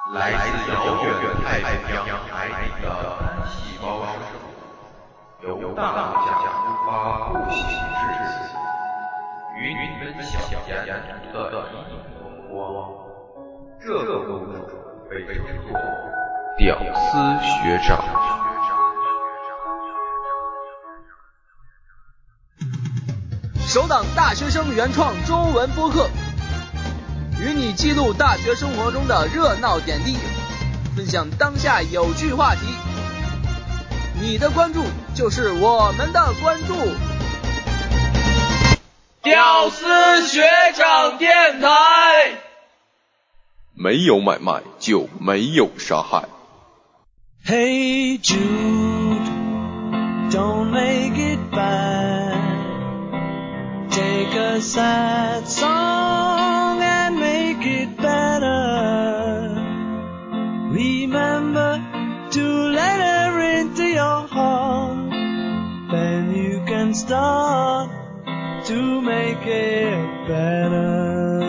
来自遥远太平洋海底的单细胞生物，由大家出发步行至此，与你分享沿途的一点风光。这个故事被称作屌丝学长。 首档大学生原创中文播客，与你记录大学生活中的热闹点滴，分享当下有趣话题。你的关注就是我们的关注。 屌丝学长电台， 没有买卖就没有杀害。 Hey Jude, don't make it bad. Take a sad song and make it better. Remember to let her into your heart. Then you can start to make it better.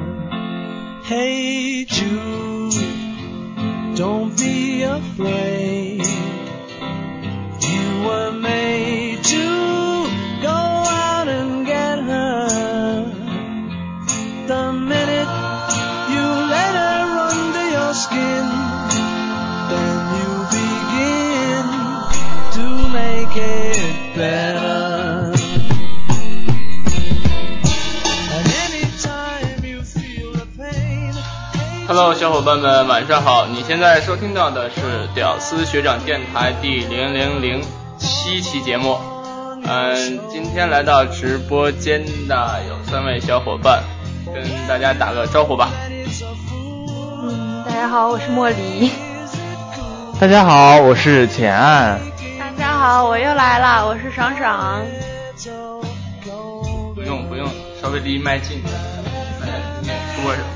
Hey Jude, don't be afraid. You were made to go out and get her. The minute you let her under your skin, then you begin to make it better. And anytime you feel the pain. Hello， 小伙伴们，晚上好！你现在收听到的是屌丝学长电台第0007期节目。今天来到直播间的有3位小伙伴，跟大家打个招呼吧。 大家好，我是莫离。 大家好，我是浅岸。 大家好，我又来了，我是爽爽。 不用，稍微离麦近点。说什么？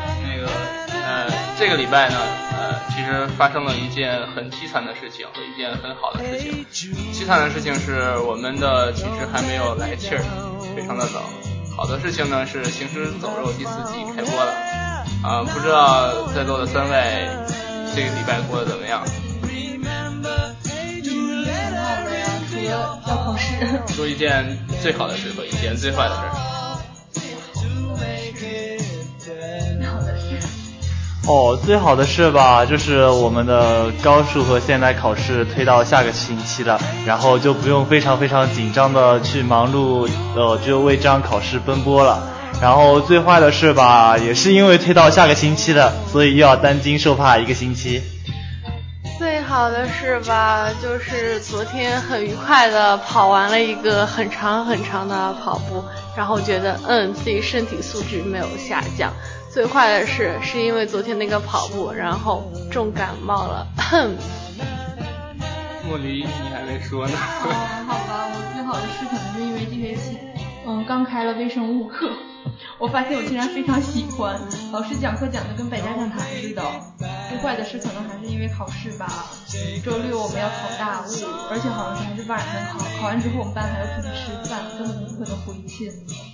这个礼拜呢，其实发生了一件很凄惨的事情和一件很好的事情。凄惨的事情是我们的体制还没有来气儿，非常的冷。好的事情呢是《行尸走肉》第4季开播了。不知道在座的3位这个礼拜过得怎么样？ 挺好的呀，除了要考试。 说一件最好的事和一件最坏的事。 最好的是吧，就是我们的高数和现代考试推到下个星期了，然后就不用非常非常紧张的去忙碌，就为这场考试奔波了。然后最坏的是吧，也是因为推到下个星期了，所以又要担惊受怕1个星期。 最好的是吧，就是昨天很愉快的跑完了一个很长很长的跑步，然后觉得自己身体素质没有下降。最坏的是因为昨天那个跑步，然后重感冒了。 莫离，你还没说呢。 好吧，我最好的是可能是因为这学期刚开了微生物课，我发现我竟然非常喜欢，老师讲课讲的跟百家讲坛似的。最坏的是可能还是因为考试吧，周六我们要考大物，而且好像还是晚上考完之后我们班还要出去吃饭，根本不可能回去。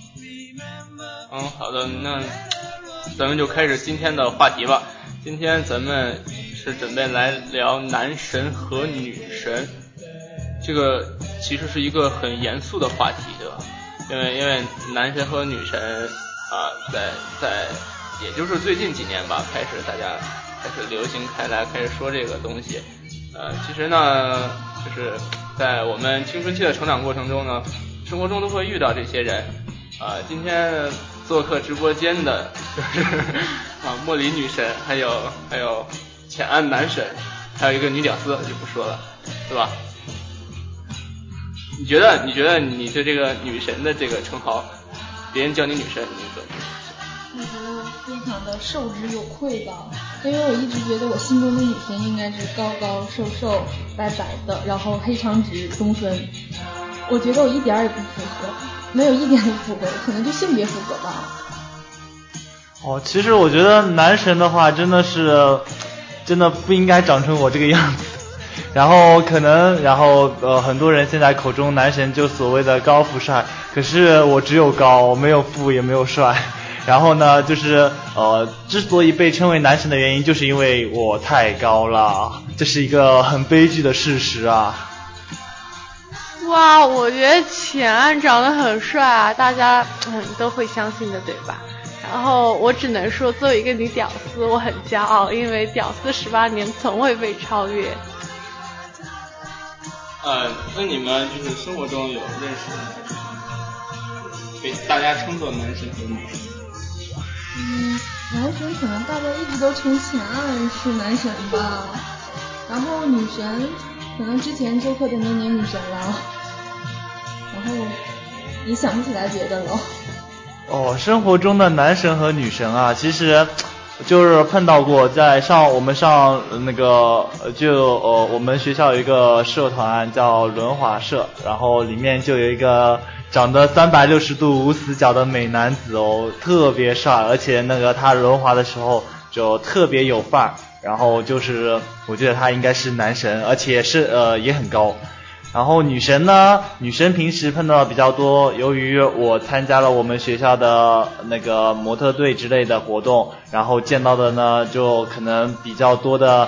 好的，那咱们就开始今天的话题吧。今天咱们是准备来聊男神和女神，这个其实是一个很严肃的话题，对吧？因为男神和女神在也就是最近几年吧，大家开始流行开来，开始说这个东西。其实呢，就是在我们青春期的成长过程中呢，生活中都会遇到这些人。今天做客直播间的就是莫离女神，还有浅岸男神，还有一个女屌丝就不说了，对吧？你觉得你对这个女神的这个称号，别人叫你女神，你怎么？ 我觉得非常的受之有愧吧，因为我一直觉得我心中的女神应该是高高瘦瘦白白的，然后黑长直中分。我觉得我一点也不符合，没有一点都符合，可能就性别符合吧。 其实我觉得男神的话真的不应该长成我这个样子。然后很多人现在口中男神就所谓的高富帅，可是我只有高，我没有富也没有帅。 然后呢，就是之所以被称为男神的原因，就是因为我太高了，这是一个很悲剧的事实啊。 哇，我觉得钱安长得很帅啊，大家都会相信的，对吧？然后我只能说，作为一个女屌丝，我很骄傲，因为屌丝18年从未被超越。 那你们就是生活中有认识被大家称作男神和女神？ 男神可能大家一直都称钱安是男神吧，然后女神可能之前周克的年年女神了，然后也想不起来别的了。 生活中的男神和女神啊，其实就是碰到过，我们上那个我们学校有一个社团叫轮滑社，然后里面就有一个长得360度无死角的美男子特别帅，而且那个他轮滑的时候就特别有范儿，然后就是我觉得他应该是男神，而且是也很高。然后女神呢，女神平时碰到的比较多，由于我参加了我们学校的那个模特队之类的活动，然后见到的呢就可能比较多的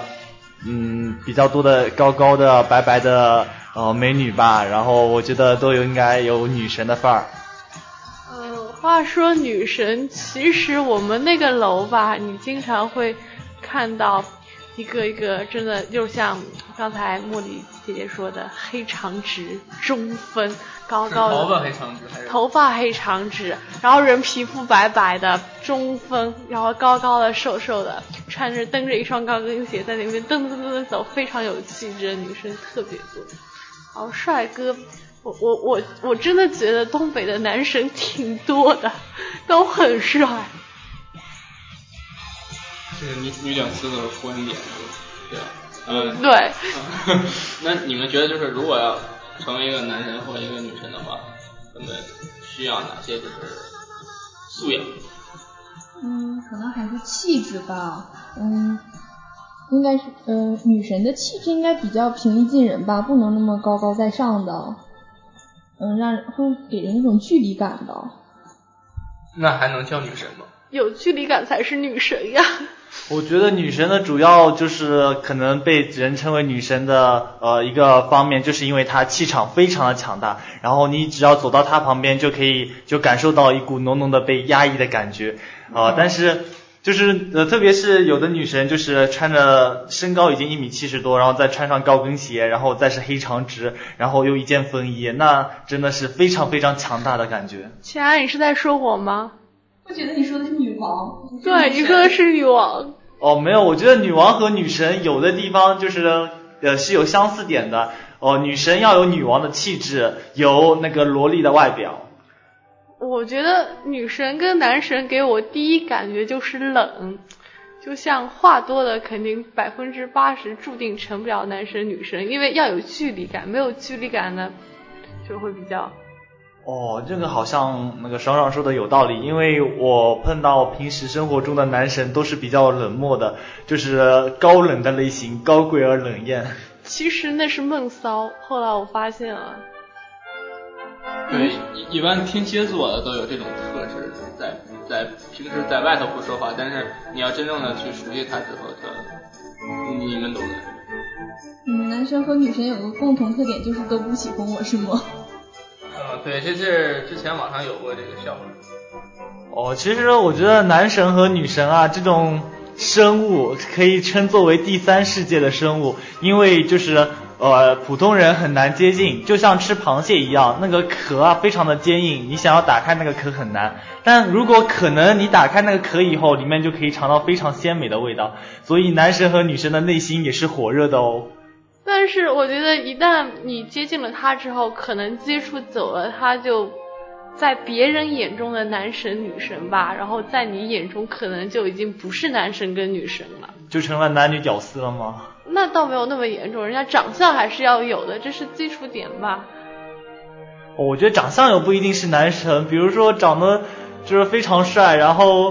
高高的白白的美女吧，然后我觉得都应该有女神的范儿。 话说女神，其实我们那个楼吧，你经常会看到一个一个真的就像刚才茉莉姐姐说的黑长直中分高高的头发黑长直还是头发黑长直，然后人皮肤白白的中分，然后高高的瘦瘦的，蹬着一双高跟鞋在那边噔噔噔噔走，非常有气质的女生特别多。然后帅哥，我真的觉得东北的男神挺多的，都很帅。 这是女屌丝的观点，对吧？ 对。 那你们觉得就是如果要成为一个男神或者一个女神的话，他们需要哪些就是素养？ 可能还是气质吧。应该是女神的气质应该比较平易近人吧，不能那么高高在上的，会给人一种距离感的。 那还能叫女神吗？ 有距离感才是女神呀。 我觉得女神的主要就是可能被人称为女神的一个方面，就是因为她气场非常的强大，然后你只要走到她旁边就感受到一股浓浓的被压抑的感觉但是就是特别是有的女神就是穿着身高已经1.70米多，然后再穿上高跟鞋，然后再是黑长直，然后又一件风衣，那真的是非常非常强大的感觉。 亲爱，你是在说我吗？ 我觉得你说的是女王。 对，你说的是女王。 没有，我觉得女王和女神有的地方就是是有相似点的。女神要有女王的气质，有那个萝莉的外表。 我觉得女神跟男神给我第一感觉就是冷，就像话多的肯定80%注定成不了男神女神，因为要有距离感，没有距离感呢就会比较。 这个好像那个爽爽说的有道理，因为我碰到平时生活中的男神都是比较冷漠的，就是高冷的类型，高贵而冷艳。 其实那是闷骚，后来我发现了。 对，一般天蝎座的都有这种特质，在平时在外头不说话，但是你要真正的去熟悉他之后，你们懂的。 男神和女神有个共同特点，就是都不喜欢我，是吗？ 对，这是之前网上有过这个笑话。 其实我觉得男神和女神啊这种生物可以称作为第三世界的生物，因为就是普通人很难接近，就像吃螃蟹一样，那个壳啊非常的坚硬，你想要打开那个壳很难，但如果可能你打开那个壳以后，里面就可以尝到非常鲜美的味道，所以男神和女神的内心也是火热的哦。 但是我觉得一旦你接近了他之后，可能接触久了，他就在别人眼中的男神女神吧，然后在你眼中可能就已经不是男神跟女神了， 就成了男女屌丝了吗？ 那倒没有那么严重，人家长相还是要有的，这是基础点吧。 我觉得长相又不一定是男神，比如说长得就是非常帅，然后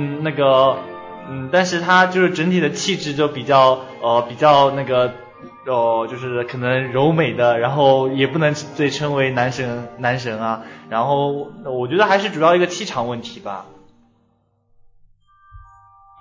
但是他就是整体的气质就比较那个就是可能柔美的，然后也不能被称为男神啊，然后我觉得还是主要一个气场问题吧。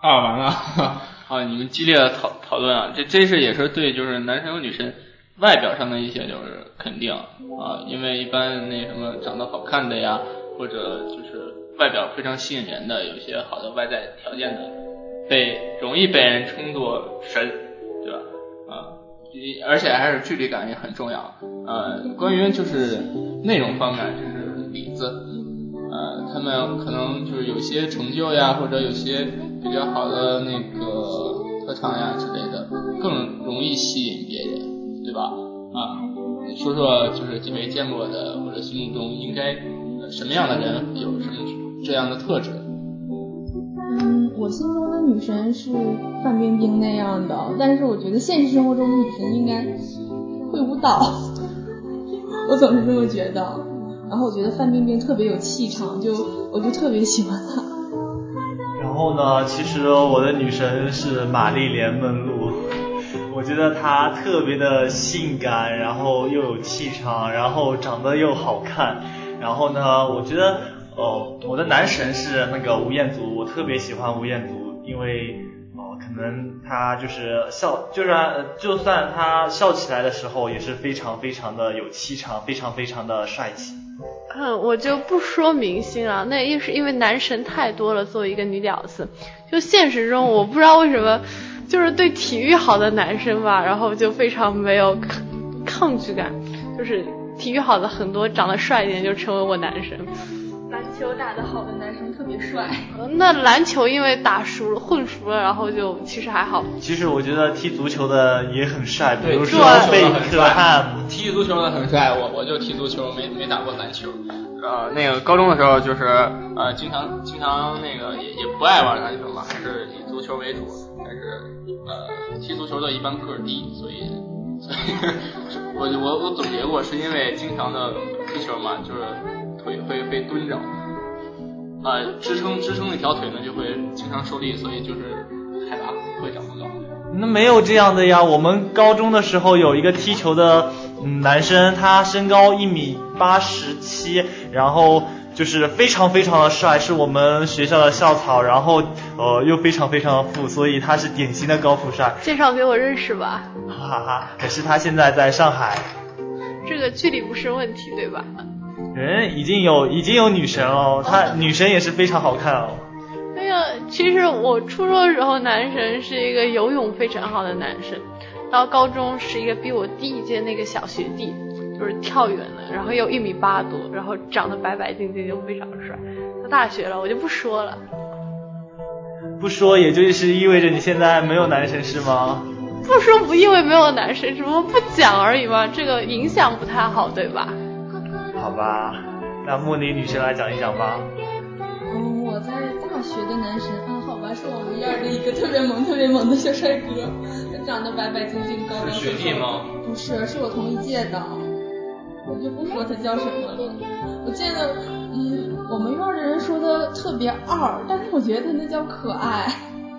完了啊！你们激烈的讨论啊，这是也是对就是男神和女神外表上的一些就是肯定啊，因为一般那什么长得好看的呀，或者就是外表非常吸引人的，有一些好的外在条件的，容易被人称作神，对吧？而且还是距离感也很重要。关于就是内容方面，就是李子，他们可能就是有些成就呀，或者有些比较好的那个特长呀之类的，更容易吸引别人，对吧？说说就是几位见过的或者心目中应该什么样的人有什么这样的特质？ 我心中的女神是范冰冰那样的，但是我觉得现实生活中的女神应该会舞蹈，我总是这么觉得。然后我觉得范冰冰特别有气场，我就特别喜欢她。 然后呢，其实我的女神是玛丽莲梦露，我觉得她特别的性感，然后又有气场，然后长得又好看。然后呢，我觉得我的男神是那个吴彦祖，我特别喜欢吴彦祖，因为可能他就是就算他笑起来的时候也是非常非常的有气场，非常非常的帅气。 我就不说明星了，那也是因为男神太多了，作为一个女屌丝，就现实中我不知道为什么就是对体育好的男生吧，然后就非常没有抗拒感，就是体育好的很多长得帅一点就成为我男神。 篮球打得好的男生特别帅。 那篮球因为混熟了，然后就其实还好。 其实我觉得踢足球的也很帅，比如说贝克汉。 踢足球的很帅，我就踢足球，没打过篮球。那个高中的时候就是经常那个也不爱玩篮球嘛，还是以足球为主。但是踢足球的一般个儿低，所以我总结过，是因为经常的踢球嘛，就是腿会被蹲着，支撑那条腿呢就会经常受力，所以就是海拔会长不高。 那没有这样的呀，我们高中的时候有一个踢球的男生，他身高1.87米，然后就是非常非常的帅，是我们学校的校草，然后又非常非常的富，所以他是典型的高富帅。 介绍给我认识吧。 哈哈，可是他现在在上海。 这个距离不是问题，对吧？ 已经有女神了，她女神也是非常好看哦。 对呀，其实我初中的时候男神是一个游泳非常好的男神，到高中是一个比我低一届那个小学弟，就是跳远的，然后有1.8米多，然后长得白白净净就非常帅。到大学了我就不说了。 不说也就是意味着你现在没有男神是吗？ 不说不意味没有男神，只不过不讲而已嘛，这个影响不太好，对吧？ 好吧，那茉莉女神来讲一讲吧。 我在大学的男神好吧，是我们院的一个特别萌的小帅哥，他长得白白净净，高高。 是学弟吗？ 不是，是我同一届的，我就不说他叫什么了。我见了，我们院的人说他特别二，但是我觉得他那叫可爱。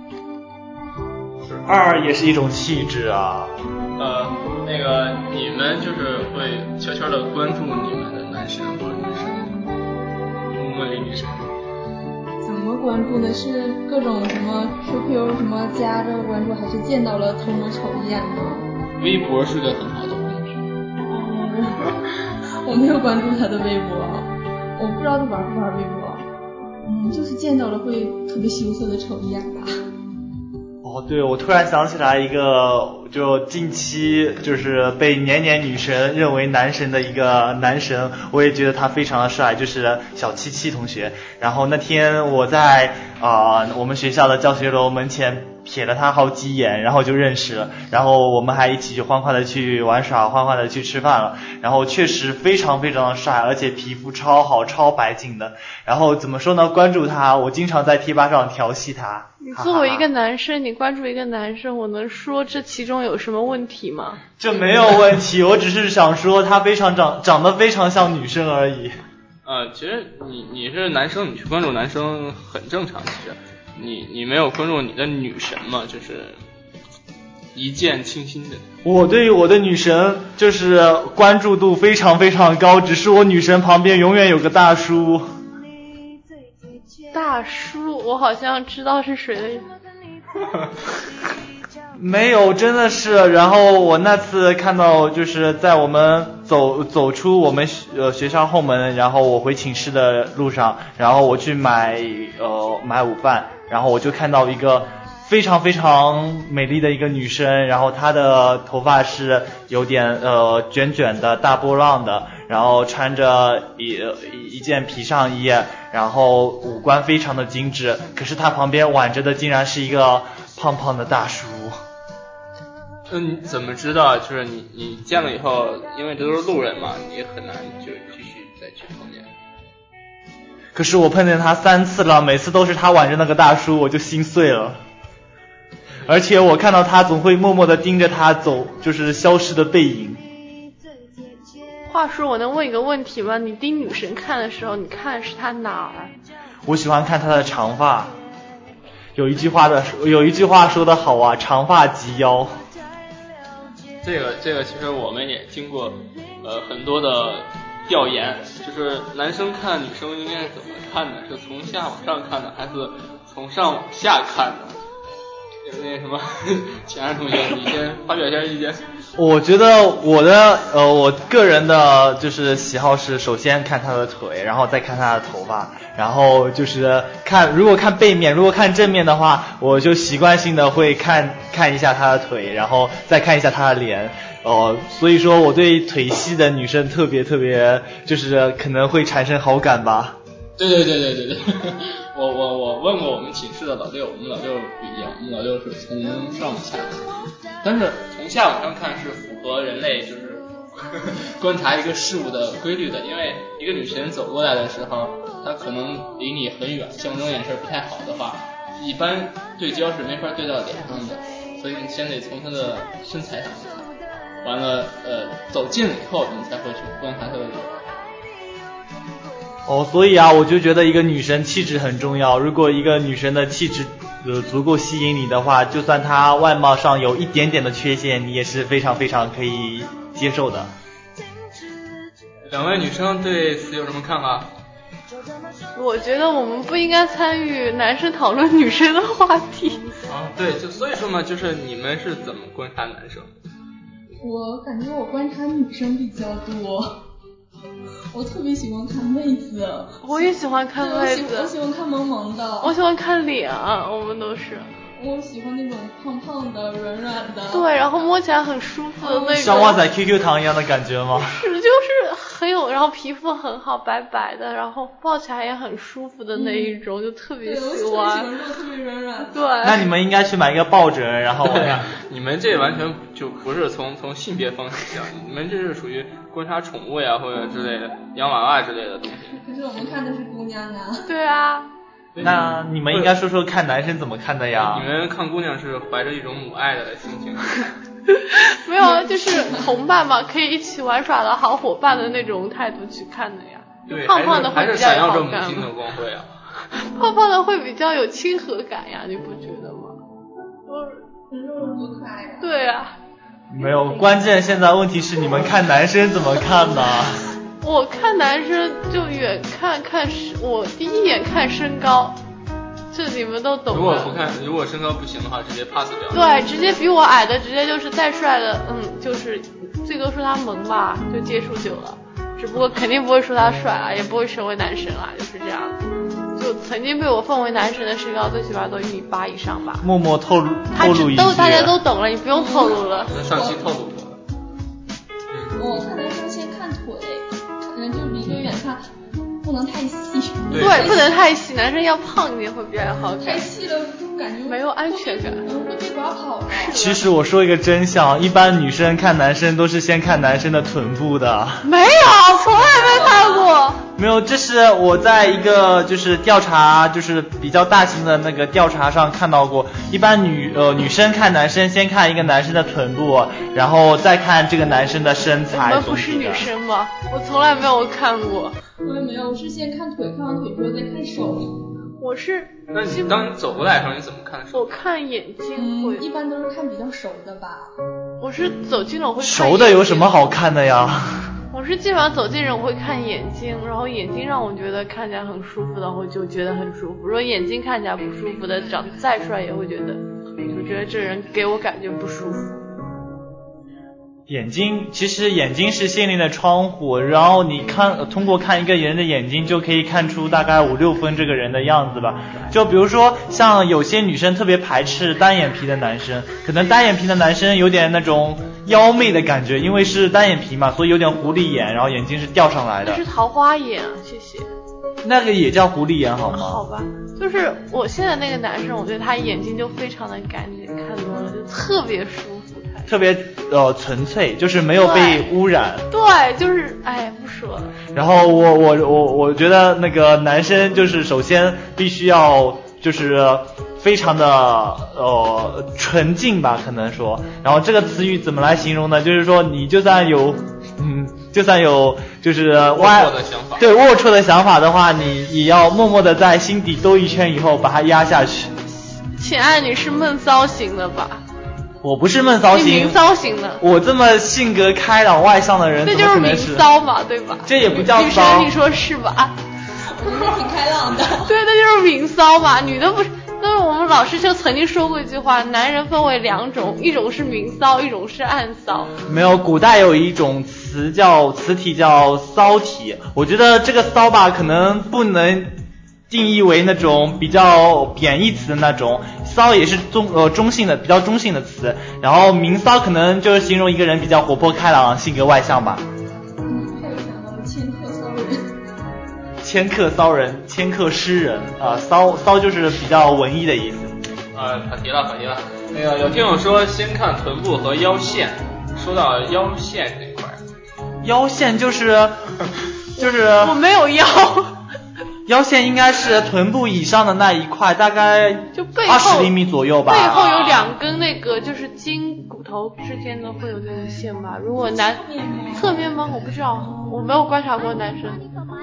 二也是一种气质啊。 那个你们就是会悄悄的关注你们的男神或者女神吗？茉莉女神怎么关注的？是各种什么 QQ 什么加着关注，还是见到了偷摸瞅一眼呢？ 微博是个很好的工具。 我没有关注他的微博，我不知道他玩不玩微博。就是见到了会特别羞涩的瞅一眼吧。 对，我突然想起来一个，就近期就是被年年女神认为男神的一个男神，我也觉得他非常的帅，就是小77同学。然后那天我在我们学校的教学楼门前瞥了他好几眼，然后就认识了，然后我们还一起就欢快的去玩耍，欢快的去吃饭了。然后确实非常非常的帅，而且皮肤超好，超白净的。然后怎么说呢，关注他，我经常在贴吧上调戏他。 你作为一个男生，你关注一个男生，我能说这其中有什么问题吗？ 这没有问题，我只是想说他非常长得非常像女生而已。 其实你是男生，你去关注男生很正常。其实你没有关注你的女神嘛，就是一见倾心的。 我对于我的女神就是关注度非常非常高，只是我女神旁边永远有个大叔。 大叔，我好像知道是谁的。 没有，真的是。然后我那次看到，就是在我们走出我们学校后门，然后我回寝室的路上，然后我去买午饭，然后我就看到一个非常非常美丽的一个女生，然后她的头发是有点卷卷的大波浪的，然后穿着一件皮上衣，然后五官非常的精致，可是她旁边挽着的竟然是一个胖胖的大叔。 你怎么知道？就是你见了以后，因为这都是路人嘛，你很难就继续再去碰见。 可是我碰见他3次了，每次都是他挽着那个大叔，我就心碎了。而且我看到他总会默默地盯着他走，就是消失的背影。 话说，我能问一个问题吗？你盯女神看的时候，你看的是她哪儿？ 我喜欢看她的长发。有一句话说得好啊，长发及腰。 这个其实我们也经过很多的调研，就是男生看女生应该是怎么看的？是从下往上看的，还是从上往下看的？那什么，前安同学，你先发表一下意见。 我觉得我个人的就是喜好是，首先看她的腿，然后再看她的头发，然后就是如果看背面，如果看正面的话，我就习惯性的会看一下她的腿，然后再看一下她的脸。所以说我对腿细的女生特别就是可能会产生好感吧。 对，我问过我们寝室的老六，我们老六不一样，我们老六是从上往下看，但是从下往上看是符合人类就是观察一个事物的规律的，因为一个女神走过来的时候，她可能离你很远，像这种眼神不太好的话，一般对焦是没法对到脸上的，所以你先得从她的身材上看，完了走近了以后你才会去观察她的脸。 所以啊，我就觉得一个女神气质很重要。如果一个女神的气质足够吸引你的话，就算她外貌上有一点点的缺陷，你也是非常非常可以接受的。 两位女生对此有什么看法？ 我觉得我们不应该参与男生讨论女生的话题。 对，就所以说嘛，就是你们是怎么观察男生？ 我感觉我观察女生比较多。我特别喜欢看妹子， 我也喜欢看妹子， 我喜欢看萌萌的， 我喜欢看脸，我们都是。 我喜欢那种胖胖的、软软的， 对，然后摸起来很舒服的那种， 像挖仔 QQ 糖一样的感觉吗？ 是，就是很有，然后皮肤很好，白白的，然后抱起来也很舒服的那一种，就特别喜欢。 对，我喜欢特别软软的。 对。 那你们应该去买一个抱枕，然后。 对呀，你们这完全就不是从性别方式讲，你们这是属于观察宠物呀或者之类的洋娃娃之类的东西。 可是我们看的是姑娘啊。 对啊。 那你们应该说说看男生怎么看的呀？ 你们看姑娘是怀着一种母爱的心情。 没有，就是同伴嘛，可以一起玩耍的好伙伴的那种态度去看的呀。 对， 胖胖的会比较有好感。还是闪耀着母亲的光辉啊。 胖胖的会比较有亲和感呀，你不觉得吗？ 多可爱呀。 对啊。 没有，关键现在问题是你们看男生怎么看呢？ 我看男生就远看我第一眼看身高，这你们都懂的。 如果身高不行的话，直接 pass 掉。 对，直接比我矮的，直接就是再帅的，就是最多说他萌吧，就接触久了。只不过肯定不会说他帅啊，也不会成为男神啊，就是这样子。就曾经被我奉为男神的身高，最起码都1.8米以上吧。 默默透露一句。 大家都懂了，你不用透露了。 上期透露过。 我看男生先看腿。就离得远看，不能太细。 对，不能太细，男生要胖一点会比较好看。 太细了就感觉没有安全感， 会被刮跑的。 其实我说一个真相，一般女生看男生都是先看男生的臀部的。 没有，从来没看过。 没有，这是我在一个就是调查，就是比较大型的那个调查上看到过。一般女生看男生先看一个男生的臀部，然后再看这个男生的身材。 你们不是女生吗？我从来没有看过。 我也没有，我是先看腿，看完腿之后再看手。 我是。 那你当你走过来的时候，你怎么看手？ 我看眼睛会。 一般都是看比较熟的吧。 我是走近了我会看。 熟的有什么好看的呀？ 我是基本上走近人我会看眼睛，然后眼睛让我觉得看起来很舒服的，我就觉得很舒服。如果眼睛看起来不舒服的，长得再帅也会觉得我觉得这人给我感觉不舒服。 眼睛，其实眼睛是心灵的窗户，然后你通过看一个人的眼睛就可以看出大概5-6分这个人的样子吧。就比如说像有些女生特别排斥单眼皮的男生，可能单眼皮的男生有点那种妖媚的感觉，因为是单眼皮嘛，所以有点狐狸眼，然后眼睛是吊上来的。 这是桃花眼啊，谢谢。 那个也叫狐狸眼好吗？ 好吧，就是我现在那个男生，我觉得他眼睛就非常的干净，看多了就特别舒服。 特别纯粹，就是没有被污染。 对，就是不说了。 然后我觉得那个男生就是首先必须要就是非常的纯净吧，可能说。然后这个词语怎么来形容呢？就是说你就算有就是龌龊的想法的话，你也要默默的在心底兜一圈以后把它压下去。 亲爱，你是闷骚型的吧？ 我不是闷骚型， 你明骚型的。 我这么性格开朗外向的人， 这就是明骚嘛，对吧？ 这也不叫骚。 女生你说是吧？ 我觉得挺开朗的。 对，那就是明骚嘛。女的不是，但是我们老师就曾经说过一句话，男人分为2种，一种是明骚，一种是暗骚。 没有，古代有一种词体叫骚体，我觉得这个骚吧可能不能定义为那种比较贬义词的那种，骚也是中性的，比较中性的词。然后明骚可能就是形容一个人比较活泼开朗，性格外向吧。 还有想到迁客骚人。 迁客骚人，迁客诗人啊，骚就是比较文艺的意思。 跑题了。那个有听友说先看臀部和腰线，说到腰线这块， 腰线就是我没有腰。 腰线应该是臀部以上的那一块，大概就背后 20厘米左右吧。 背后有2根那个就是筋骨头之间的会有这种线吧。如果侧面吗？我不知道，我没有观察过男生。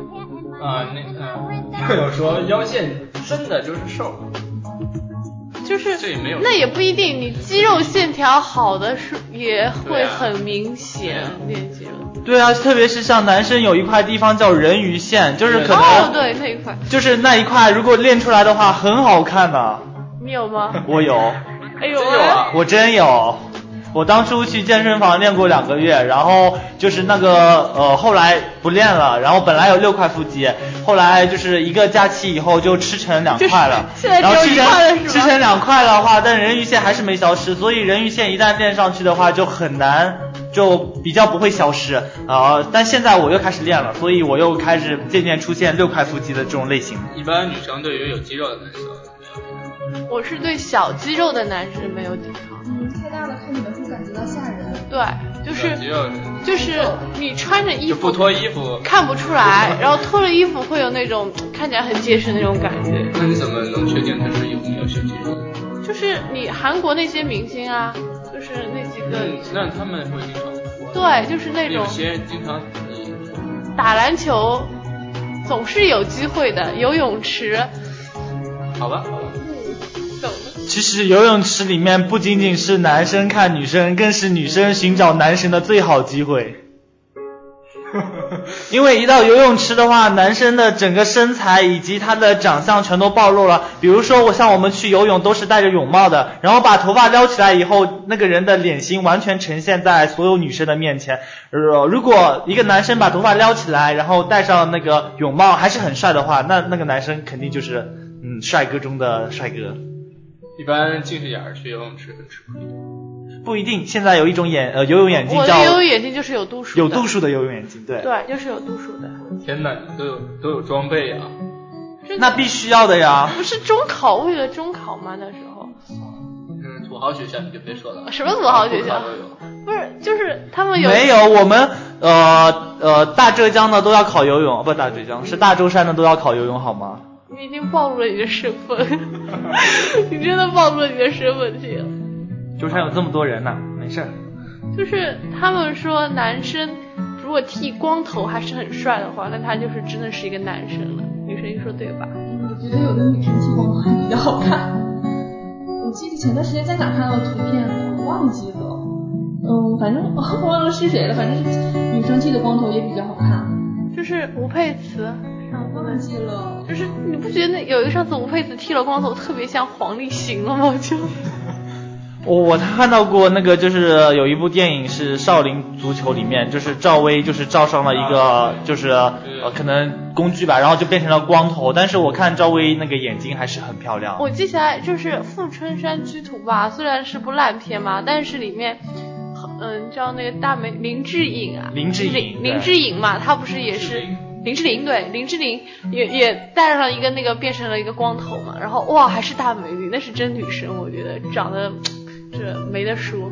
那有说腰线真的就是瘦， 就是这也没有， 那也不一定。你肌肉线条好的是也会很明显练肌肉。 对啊，特别是像男生有一块地方叫人鱼线，就是可能对那一块， 就是那一块如果练出来的话很好看的。 你有吗？ 我有。 哎呦， 我真有。我当初去健身房练过2个月，然后就是那个后来不练了，然后本来有6块腹肌，后来就是一个假期以后就吃成2块了，然后吃成2块的话，但人鱼线还是没消失，所以人鱼线一旦练上去的话就很难，就比较不会消失但现在我又开始练了，所以我又开始渐渐出现6块腹肌的这种类型。 一般女生对于有肌肉的男生， 我是对小肌肉的男生没有抵抗。 太大了看你们会感觉到吓人。 对，就是你穿着衣服不脱衣服看不出来，然后脱了衣服会有那种看起来很结实那种感觉。 那你怎么能确定他是有没有小肌肉？ 就是你韩国那些明星啊，就是那几个， 那他们会经常对，就是那种有些经常打篮球总是有机会的，游泳池。 好吧。 懂了。 其实游泳池里面不仅仅是男生看女生，更是女生寻找男神的最好机会。因为一到游泳池的话，男生的整个身材以及他的长相全都暴露了。比如说我们去游泳都是戴着泳帽的，然后把头发撩起来以后，那个人的脸型完全呈现在所有女生的面前。如果一个男生把头发撩起来，然后戴上那个泳帽还是很帅的话，那个男生肯定就是帅哥中的帅哥。 一般近视眼去游泳池很吃亏。 不一定，现在有一种游泳眼镜叫， 我的游泳眼镜就是有度数的， 有度数的游泳眼镜，对， 就是有度数的。 天哪，你都有装备啊！ 那必须要的呀。 不是中考，为了中考吗？那时候。 土豪学校你就别说了。 什么土豪学校？不是，就是他们有。 没有，我们大浙江的都要考游泳，不大浙江是大舟山的都要考游泳，好吗？ 你已经暴露了你的身份，你真的暴露了你的身份去了。 舟山有这么多人呢，没事。 就是他们说男生如果剃光头还是很帅的话，那他就是真的是一个男生了。女生你说对吧？ 我觉得有的女生剃光头还比较好看。我记得前段时间在哪看到图片了，忘记了。反正忘了是谁了，反正是女生剃的光头也比较好看。 就是吴佩慈。 忘记了， 就是你不觉得有一个上次吴佩慈剃了光头特别像黄立行了吗？就我看到过那个，就是有一部电影是《少林足球》，里面就是赵薇就是罩上了一个就是可能工具吧，然后就变成了光头，但是我看赵薇那个眼睛还是很漂亮。 我记起来就是《富春山居图》吧，虽然是部烂片嘛，但是里面叫那个大美林志颖嘛，她不是也是林志玲，对，林志玲也戴上一个那个变成了一个光头嘛，然后哇还是大美女，那是真女神，我觉得长得这没得说。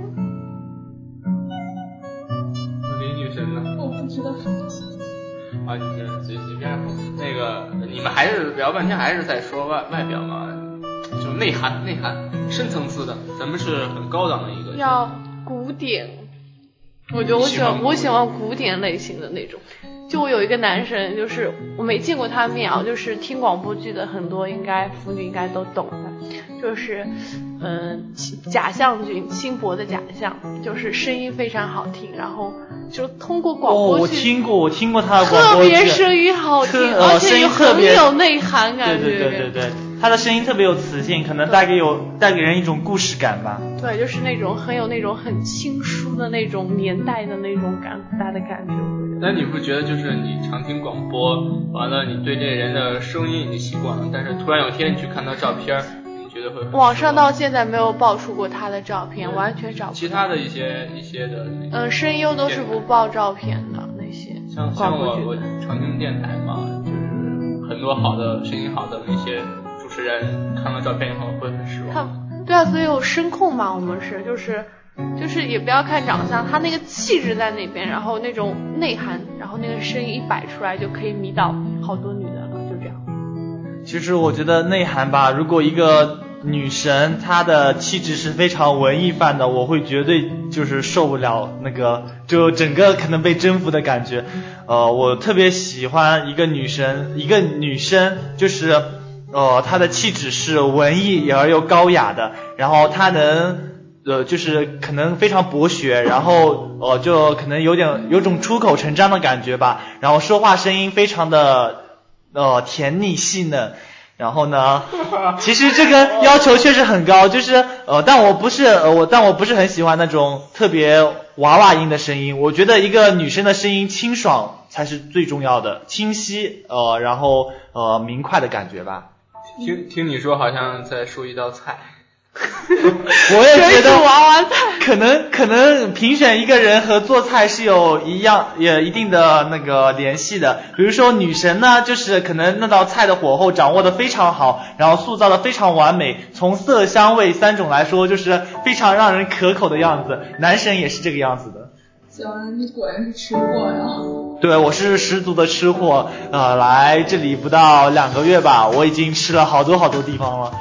林女神呢？ 我不知道。 啊，你随便那个，你们还是聊半天还是在说外表嘛，就内涵深层次的，咱们是很高档的一个。 要古典，我觉得我喜欢古典类型的那种。就我有一个男神，就是我没见过他面啊，就是听广播剧的很多腐女应该都懂的，就是假象君轻薄的假象，就是声音非常好听，然后就通过广播剧我听过他的广播剧， 特别声音好听，而且很有内涵感觉。 对，他的声音特别有磁性，可能带给人一种故事感吧。 对，就是那种很轻疏的那种年代的那种古代的感觉。 那你不觉得就是你常听广播，完了你对这人的声音已经习惯了，但是突然有一天你去看他照片，你觉得会很网上到现在没有爆出过他的照片，完全找不到。 其他的一些的声优都是不爆照片的那些。 像我常听电台嘛，就是很多声音好的那些主持人看了照片以后会很失望。 对啊，所以有声控嘛，我们就是也不要看长相，他那个气质在那边，然后那种内涵，然后那个声音一摆出来就可以迷倒好多女的了，就这样。 其实我觉得内涵吧，如果一个女神她的气质是非常文艺范的，我会绝对就是受不了那个就整个可能被征服的感觉。我特别喜欢一个女生就是她的气质是文艺而又高雅的，然后她能就是可能非常博学，然后就可能有种出口成章的感觉吧，然后说话声音非常的甜腻细嫩，然后呢其实这个要求确实很高，就是但我不是很喜欢那种特别娃娃音的声音，我觉得一个女生的声音清爽才是最重要的，清晰然后明快的感觉吧。 听你说好像在说一道菜。 我也觉得娃娃菜可能评选一个人和做菜是有一定的那个联系的。比如说女神呢，就是可能那道菜的火候掌握的非常好，然后塑造的非常完美，从色香味3种来说就是非常让人可口的样子。男神也是这个样子的。 小恩，你果然是吃货呀。 对，我是十足的吃货，来这里不到2个月吧，我已经吃了好多地方了。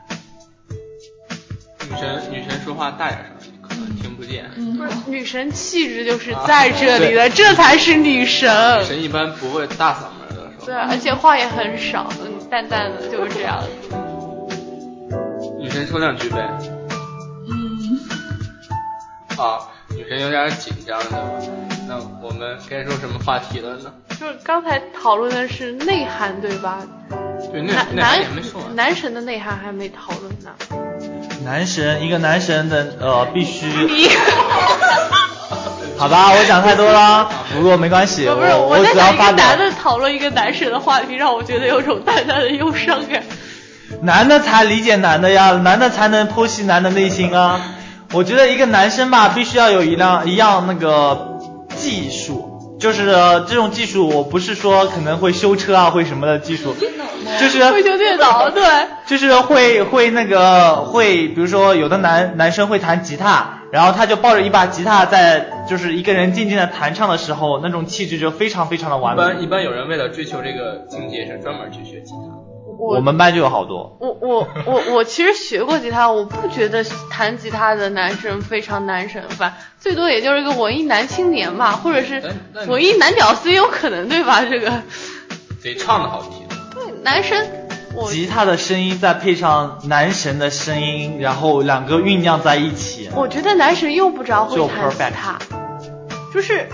女神说话大点声，可能听不见。 不是，女神气质就是在这里的，这才是女神。 女神一般不会大嗓门的说。 对，而且话也很少，淡淡的，就是这样子。 女神说2句呗。女神有点紧张的，那我们该说什么话题了呢？ 就是刚才讨论的是内涵，对吧？ 对，内涵也没说完。 男神的内涵还没讨论呢。 一个男神的必须好吧，我讲太多了，不过没关系， 不是我在想一个男的讨论一个男神的话题，让我觉得有种淡淡的忧伤感。 男的才理解男的呀，男的才能剖析男的内心啊。我觉得一个男生吧，必须要有一样那个技术，就是这种技术，我不是说可能会修车啊，会什么的技术，就是会修电脑，对， 就是会比如说有的男生会弹吉他，然后他就抱着一把吉他在就是一个人静静的弹唱的时候，那种气质就非常的完美。 一般有人为了追求这个境界是专门去学吉他。 我们班就有好多。 我其实学过吉他，我不觉得弹吉他的男生非常男神范，最多也就是一个文艺男青年吧，或者是文艺男屌丝也有可能，对吧？这个得唱的好听。 对，男生吉他的声音再配上男神的声音，然后2个酝酿在一起。 我觉得男神用不着会弹吉他，就是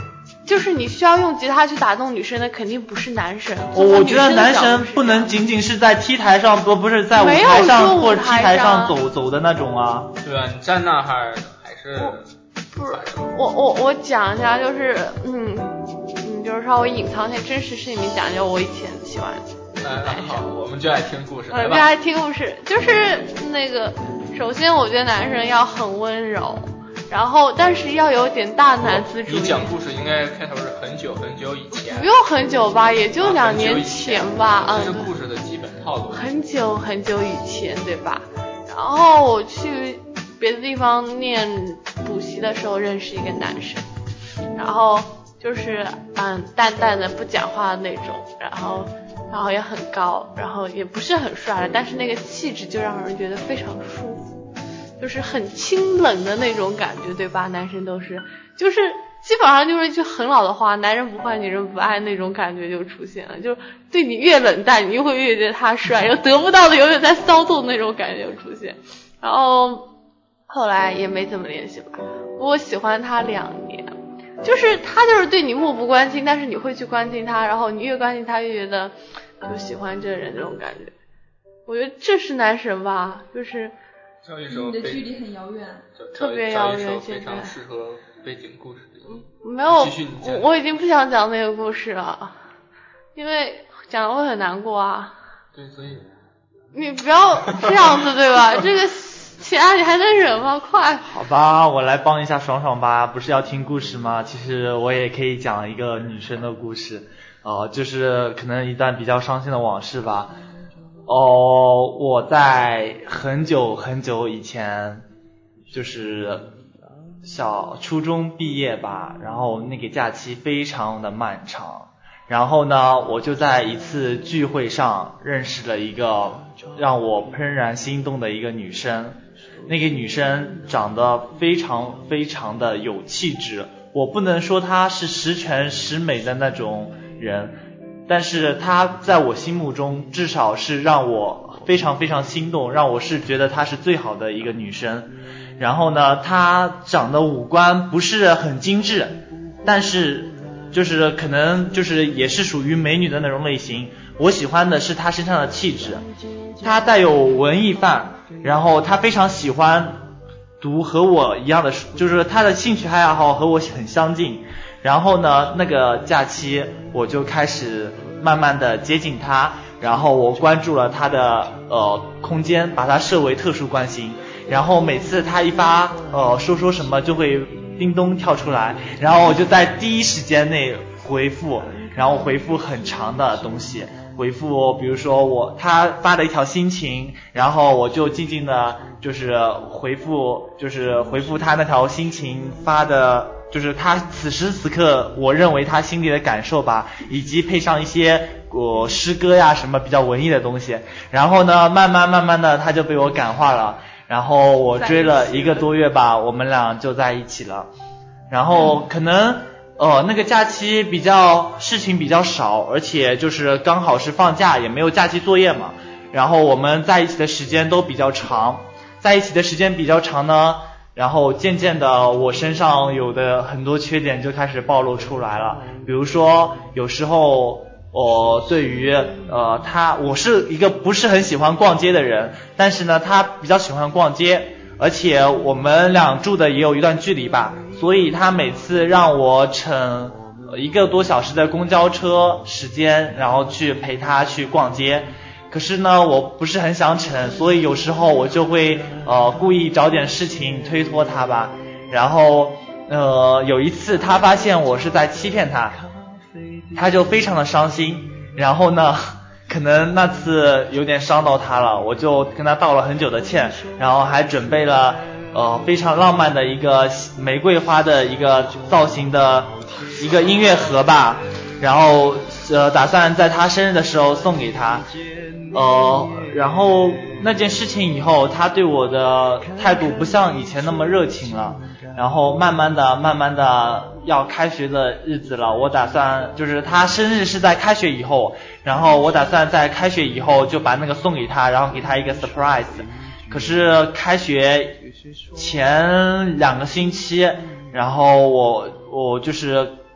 就是你需要用吉他去打动女生的肯定不是男神。 我觉得男神不能仅仅是在 T 台上，不是在舞台上或者 T 台上走的那种啊。 对啊，你站那还是不是我讲一下，就是就是稍微隐藏一些真实事情讲一下我以前喜欢男生。 好，我们就爱听故事。 就爱听故事，就是那个，首先我觉得男生要很温柔。然后，但是要有点大男子主义。 你讲故事应该开头是很久很久以前。 不用很久吧，也就2年前吧。 这是故事的基本套路。 很久很久以前，对吧？然后我去别的地方念补习的时候认识一个男生，然后就是淡淡的不讲话的那种，然后也很高，然后也不是很帅，但是那个气质就让人觉得非常舒服。就是很清冷的那种感觉，对吧？男生都是，就是基本上就是一句很老的话，男人不坏，女人不爱那种感觉就出现了。就对你越冷淡，你就会越觉得他帅，又得不到的永远在骚动那种感觉就出现。然后后来也没怎么联系吧。我喜欢他2年，就是他就是对你漠不关心，但是你会去关心他，然后你越关心他越觉得就喜欢这个人那种感觉。我觉得这是男神吧，就是你的距离很遥远， 特别遥远。 非常适合背景故事的。 没有，我已经不想讲那个故事了，因为讲了会很难过啊。 对，所以你不要这样子，对吧？这个钱你还能忍吗？快！ 好吧，我来帮一下爽爽吧，不是要听故事吗？其实我也可以讲一个女生的故事，就是可能一段比较伤心的往事吧。我在很久很久以前，就是初中毕业吧，然后那个假期非常的漫长，然后呢，我就在一次聚会上认识了一个让我怦然心动的一个女生。那个女生长得非常非常的有气质，我不能说她是十全十美的那种人，但是她在我心目中至少是让我非常非常心动，让我是觉得她是最好的一个女生。然后呢，她长得五官不是很精致，但是就是可能就是也是属于美女的那种类型。我喜欢的是她身上的气质，她带有文艺范，然后她非常喜欢读和我一样的书，就是她的兴趣爱好和我很相近。然后呢，那个假期我就开始慢慢的接近她，然后我关注了她的空间，把她设为特殊关心。然后每次她一发说什么就会叮咚跳出来，然后我就在第一时间内回复，然后回复很长的东西，回复比如说他发的一条心情，然后我就静静的就是回复他那条心情发的，就是他此时此刻我认为他心里的感受吧，以及配上一些诗歌呀什么比较文艺的东西。然后呢慢慢的他就被我感化了，然后我追了1个多月吧，我们俩就在一起了。然后可能那个假期事情比较少，而且就是刚好是放假，也没有假期作业嘛，然后我们在一起的时间都比较长。在一起的时间比较长呢，然后渐渐的我身上有的很多缺点就开始暴露出来了。比如说有时候对于我是一个不是很喜欢逛街的人，但是呢他比较喜欢逛街，而且我们俩住的也有一段距离吧，所以他每次让我乘1个多小时的公交车时间，然后去陪他去逛街。可是呢我不是很想乘，所以有时候我就会故意找点事情推脱他吧。然后有一次他发现我是在欺骗他，他就非常的伤心。然后呢可能那次有点伤到他了，我就跟他道了很久的歉，然后还准备了非常浪漫的一个玫瑰花的一个造型的一个音乐盒吧，然后打算在他生日的时候送给他。然后那件事情以后，他对我的态度不像以前那么热情了。然后慢慢的要开学的日子了，我打算就是他生日是在开学以后，然后我打算在开学以后就把那个送给他，然后给他一个 surprise。可是开学前2个星期，然后我就是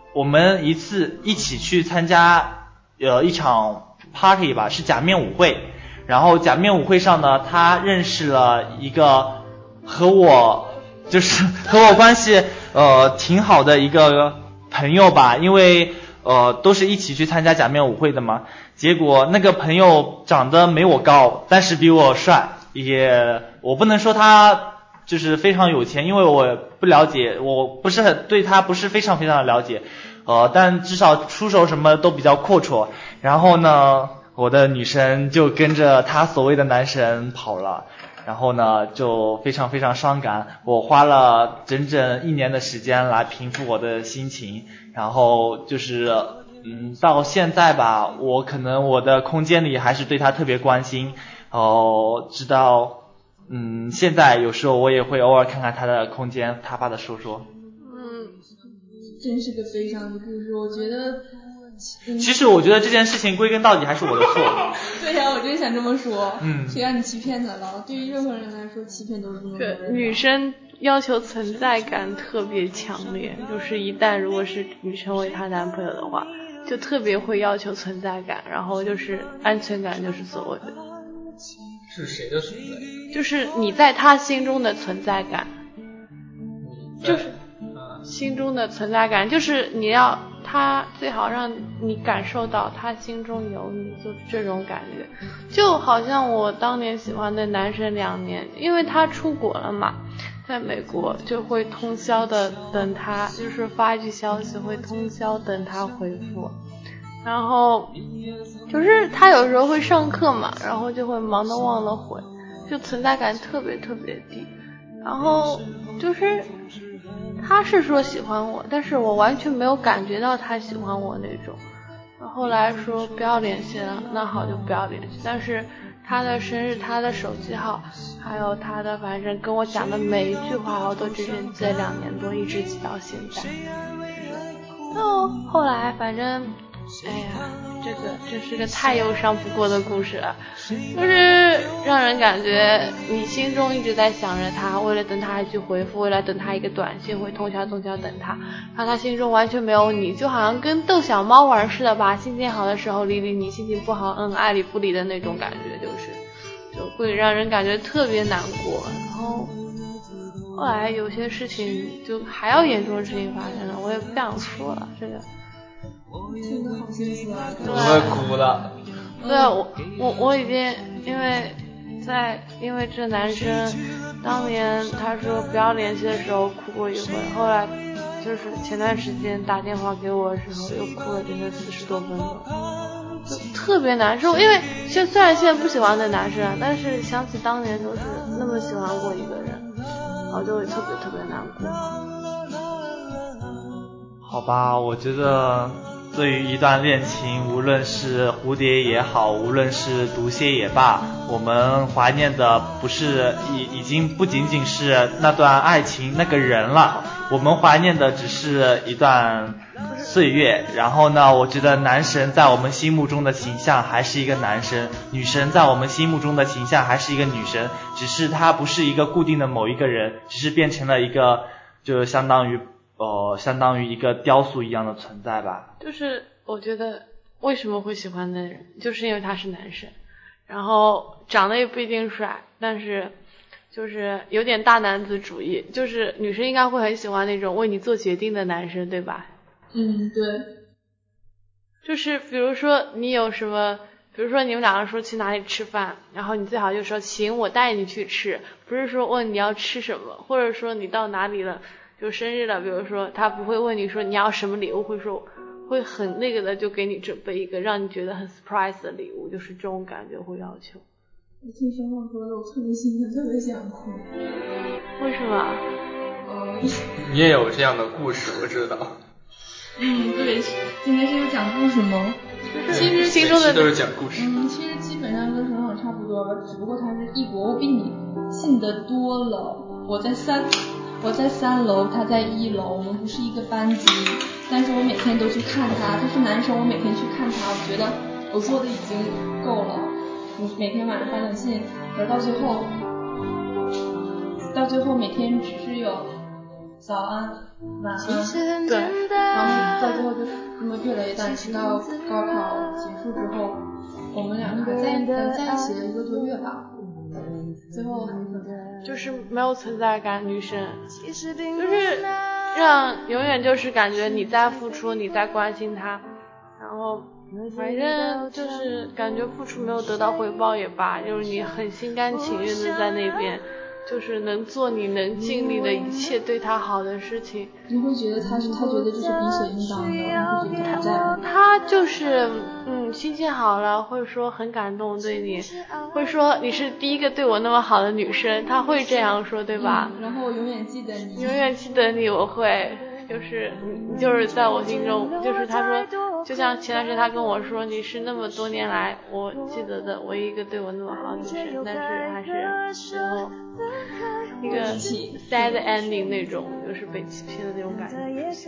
我们一起去参加一场 party 吧，是假面舞会。然后假面舞会上呢，他认识了一个和我关系挺好的一个朋友吧，因为都是一起去参加假面舞会的嘛。结果那个朋友长得没我高，但是比我帅，我不能说他就是非常有钱，因为我不了解，我对他不是非常非常的了解，但至少出手什么都比较阔绰。然后呢，我的女神就跟着他所谓的男神跑了，然后呢就非常非常伤感。我花了整整1年的时间来平复我的心情，然后就是到现在吧，我可能我的空间里还是对他特别关心，直到现在有时候我也会偶尔看看他的空间，他发的说说。 真是个悲伤的故事，我觉得。 其实我觉得这件事情归根到底还是我的错。 对呀，我就想这么说。谁让你欺骗他了？对于任何人来说，欺骗都是不能容忍。 女生要求存在感特别强烈，就是一旦如果是你成为她男朋友的话，就特别会要求存在感，然后就是安全感就是所谓的。 是谁的存在感？ 就是你在他心中的存在感。就是心中的存在感，就是他最好让你感受到他心中有你，就是这种感觉。就好像我当年喜欢的男生2年，因为他出国了嘛，在美国就会通宵的等他，就是发一句消息会通宵等他回复。然后就是他有时候会上课嘛，然后就会忙得忘了回，就存在感特别特别低。然后就是他是说喜欢我，但是我完全没有感觉到他喜欢我那种。后来说不要联系了，那好就不要联系。但是他的生日、他的手机号，还有他的反正跟我讲的每一句话，我都只记了2年多，一直记到现在。后来反正哎呀，这个真是个太忧伤不过的故事了，就是让人感觉你心中一直在想着他，为了等他一句回复，为了等他一个短信，会通宵等他，然后他心中完全没有你，就好像跟逗小猫玩似的吧，心情好的时候理你，心情不好爱理不理的那种感觉，就会让人感觉特别难过。然后后来有些事情就还要严重的事情发生了，我也不想说了，这个真的好心酸啊！ 我会哭了。 对，我已经因为这男生当年他说不要联系的时候哭过一回，后来就是前段时间打电话给我的时候又哭了真的40多分钟，就特别难受。因为虽然现在不喜欢那男生，但是想起当年就是那么喜欢过一个人，然后就会特别特别难过。 好吧，我觉得对于一段恋情，无论是蝴蝶也好，无论是毒蝎也罢，我们怀念的已经不仅仅是那段爱情那个人了，我们怀念的只是一段岁月。然后呢，我觉得男神在我们心目中的形象还是一个男神，女神在我们心目中的形象还是一个女神，只是他不是一个固定的某一个人，只是变成了一个就相当于一个雕塑一样的存在吧。 就是我觉得为什么会喜欢那人，就是因为他是男生，然后长得也不一定帅，但是就是有点大男子主义，就是女生应该会很喜欢那种为你做决定的男生，对吧？ 对。 就是比如说你有什么，比如说你们2个说去哪里吃饭，然后你最好就说行，我带你去吃，不是说问你要吃什么，或者说你到哪里了就生日了，比如说他不会问你说你要什么礼物，会很那个的就给你准备一个让你觉得很 surprise 的礼物，就是这种感觉会要求。 我听生活说的我特别心疼，特别想哭。 为什么？ 你也有这样的故事，我知道。 对，今天是有讲故事吗？ 其实心中的都是讲故事。 其实基本上跟很好差不多吧，只不过他是异国，我比你近得多了。我在3楼，他在1楼，我们不是一个班级，但是我每天都去看他。他是男生，我每天去看他，我觉得我做的已经够了。每天晚上发短信，而到最后每天只是有早安、晚安， 对， 然后到最后就这么越来越淡，直到高考结束之后，我们两个还在一起了1个多月吧，最后就是没有存在感，女生就是让永远就是感觉你在付出，你在关心他，然后反正就是感觉付出没有得到回报也罢，就是你很心甘情愿的在那边，就是能做你能尽力的一切对他好的事情。 你会觉得他觉得这是理所应当的，你会觉得他不在乎。 他就是心情好了会说很感动对你，会说你是第一个对我那么好的女生，他会这样说对吧？ 然后我永远记得你， 永远记得你，我会就是在我心中，就是他说，就像前段时间他跟我说，你是那么多年来我记得的唯一一个对我那么好的女生，但是还是最后一个 sad ending 那种，就是被欺骗的那种感觉。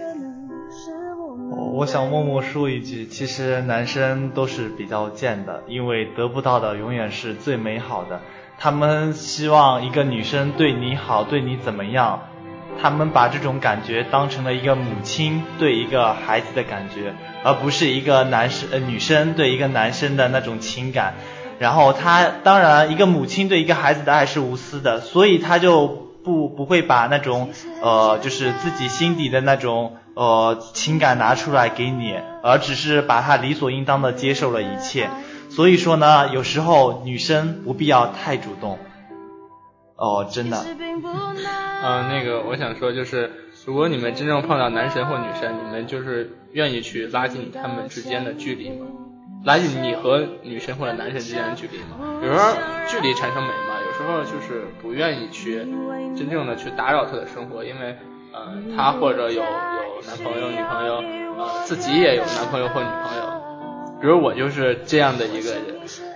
我想默默说一句，其实男生都是比较贱的，因为得不到的永远是最美好的。他们希望一个女生对你好，对你怎么样，他们把这种感觉当成了一个母亲对一个孩子的感觉，而不是一个女生对一个男生的那种情感。然后当然一个母亲对一个孩子的爱是无私的，所以他就不会把那种就是自己心底的那种情感拿出来给你，而只是把他理所应当的接受了一切。所以说呢，有时候女生不必要太主动。真的。 那个我想说就是，如果你们真正碰到男神或女神，你们就是愿意去拉近他们之间的距离吗？拉近你和女神或者男神之间的距离吗？比如说距离产生美嘛，有时候就是不愿意去真正的去打扰他的生活，因为他或者有男朋友女朋友，自己也有男朋友或女朋友。比如我就是这样的一个人，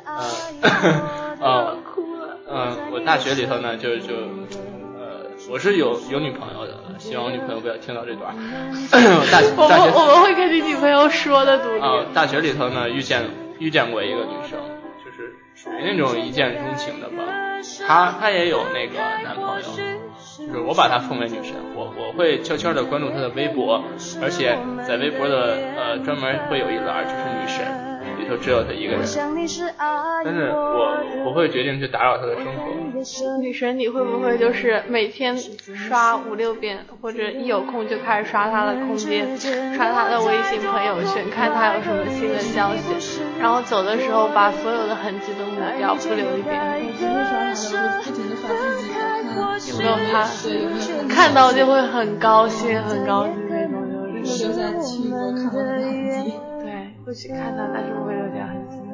我大学里头呢我是有女朋友的，希望我女朋友不要听到这段。我们会跟你女朋友说的，独立。 大学里头呢遇见过一个女生，就是属于那种一见钟情的吧。她也有那个男朋友，就是我把她奉为女神，我会悄悄的关注她的微博，而且在微博的专门会有一栏就是女神，里头只有她一个人，但是我不会决定去打扰她的生活。 女神你会不会就是每天刷5-6遍，或者一有空就开始刷她的空间，刷她的微信朋友圈，看她有什么新的消息，然后走的时候把所有的痕迹都抹掉，不留一遍。 我不会刷她的，我不停的刷自己的， 有没有她？ 对，有没有看到就会很高兴那种， 就是会留下去过看过的痕迹。 对，会去看她，但是不会留下痕迹。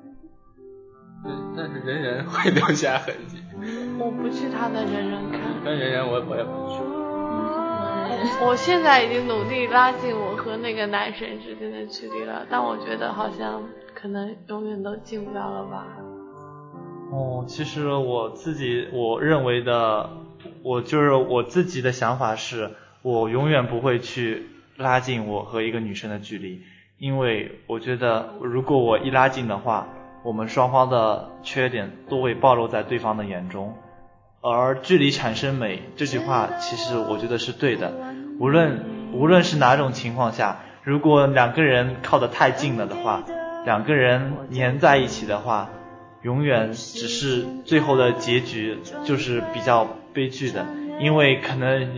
但是人会留下痕迹。 我不去他的人看， 跟人我也不去。 我现在已经努力拉近我和那个男神之间的距离了，但我觉得好像可能永远都近不了了吧。 其实我认为的，我自己的想法是，我永远不会去拉近我和一个女生的距离，因为我觉得如果我一拉近的话，我们双方的缺点都会暴露在对方的眼中。而距离产生美这句话其实我觉得是对的，无论是哪种情况下，如果两个人靠得太近了的话，两个人黏在一起的话，永远只是最后的结局就是比较悲剧的。因为可能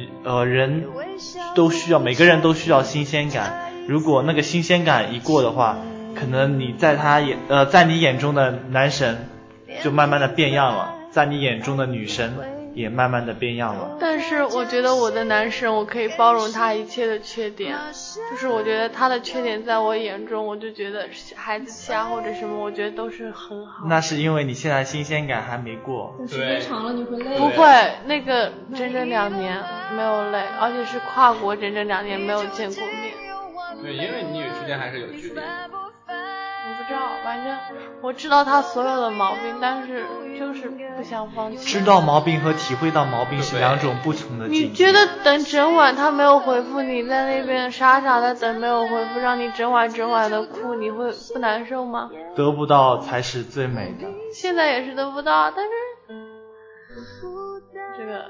每个人都需要新鲜感，如果那个新鲜感一过的话，可能你在你眼中的男神就慢慢的变样了，在你眼中的女神也慢慢的变样了。 但是我觉得我的男神，我可以包容他一切的缺点，就是我觉得他的缺点在我眼中，我就觉得孩子气啊或者什么，我觉得都是很好。 那是因为你现在新鲜感还没过。 时间长了你会累。 不会，那个整整2年没有累，而且是跨国整整2年没有见过面。 对，因为你之间还是有距离。 我不知道，反正我知道他所有的毛病，但是就是不想放弃。 知道毛病和体会到毛病是两种不同的境界。 你觉得等整晚他没有回复你，在那边傻傻的等没有回复，让你整晚的哭，你会不难受吗？ 得不到才是最美的。 现在也是得不到，但是这个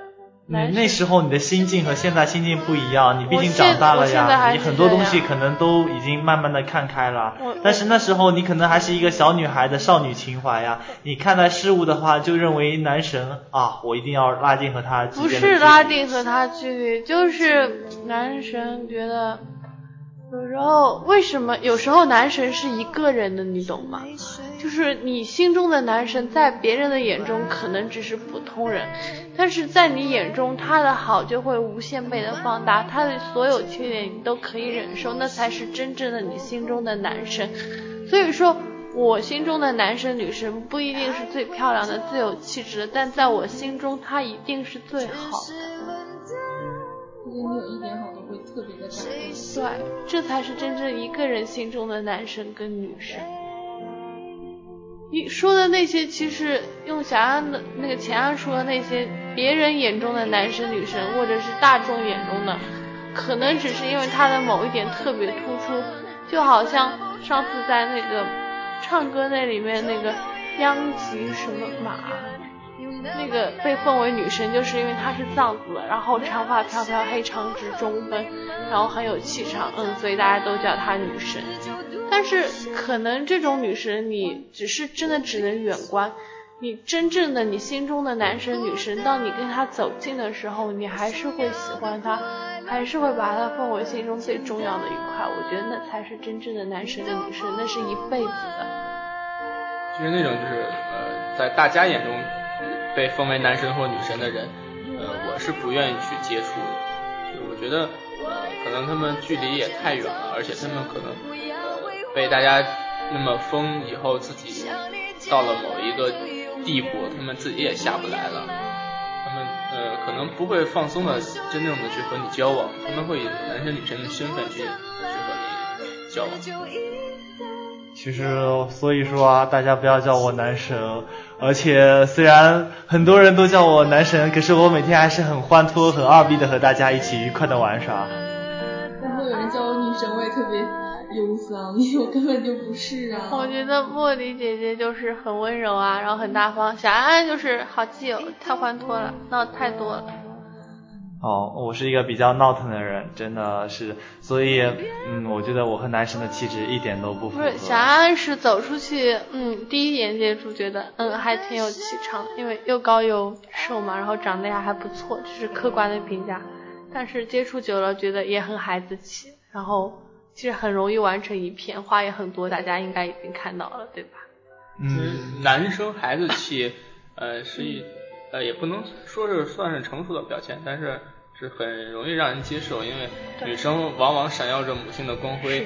那时候你的心境和现在心境不一样，你毕竟长大了呀，你很多东西可能都已经慢慢的看开了。但是那时候你可能还是一个小女孩的少女情怀呀，你看待事物的话就认为男神啊，我一定要拉近和他之间的距离。 不是拉近和他距离，就是男神觉得有时候为什么有时候男神是一个人的，你懂吗？就是你心中的男神在别人的眼中可能只是普通人，但是在你眼中他的好就会无限倍的放大，他的所有缺点你都可以忍受，那才是真正的你心中的男神。所以说我心中的男神女神不一定是最漂亮的最有气质的，但在我心中他一定是最好的。 我觉得你有一点好都会特别的感动。 对，这才是真正一个人心中的男神跟女神。你说的那些，其实用小安的那个前安说的那些别人眼中的男神女神，或者是大众眼中的，可能只是因为他的某一点特别突出，就好像上次在那个唱歌那里面那个央吉什么马，那个被奉为女神，就是因为她是藏族的，然后长发飘飘，黑长直中分，然后很有气场，所以大家都叫她女神。但是可能这种女神你真的只能远观，你真正的你心中的男神女神，当你跟她走近的时候，你还是会喜欢她，还是会把她奉为心中最重要的一块。我觉得那才是真正的男神跟女神，那是一辈子的。 就是那种就是在大家眼中被奉为男神或女神的人，我是不愿意去接触的。就是我觉得可能他们距离也太远了，而且他们可能被大家那么封以后，自己到了某一个地步，他们自己也下不来了。他们可能不会放松的真正的去和你交往，他们会以男神女神的身份去和你交往。 其实所以说啊，大家不要叫我男神，而且虽然很多人都叫我男神，可是我每天还是很欢脱很二逼的和大家一起愉快的玩耍。 然后有人叫我女神，我也特别忧伤，因为我根本就不是啊。 我觉得茉莉姐姐就是很温柔啊，然后很大方，小安安就是好基友，太欢脱了，闹太多了。 我是一个比较闹腾的人，真的是，所以我觉得我和男神的气质一点都不符合。 不是，小安安是走出去第一眼接触觉得还挺有气场，因为又高又瘦嘛，然后长得也还不错，这是客观的评价。但是接触久了觉得也很孩子气，然后其实很容易完成一片，话也很多，大家应该已经看到了，对吧？ 男生孩子气也不能说是算是成熟的表现，但是是很容易让人接受，因为女生往往闪耀着母性的光辉。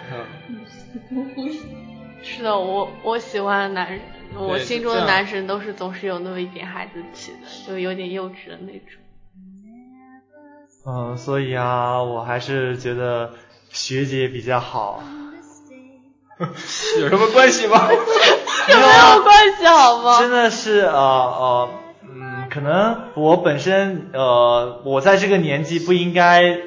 是的，我喜欢男人，我心中的男神都是总是有那么一点孩子气的，就有点幼稚的那种。 所以啊，我还是觉得学姐比较好。 有什么关系吗？ 没有关系好吗？ 真的是可能我本身我在这个年纪不应该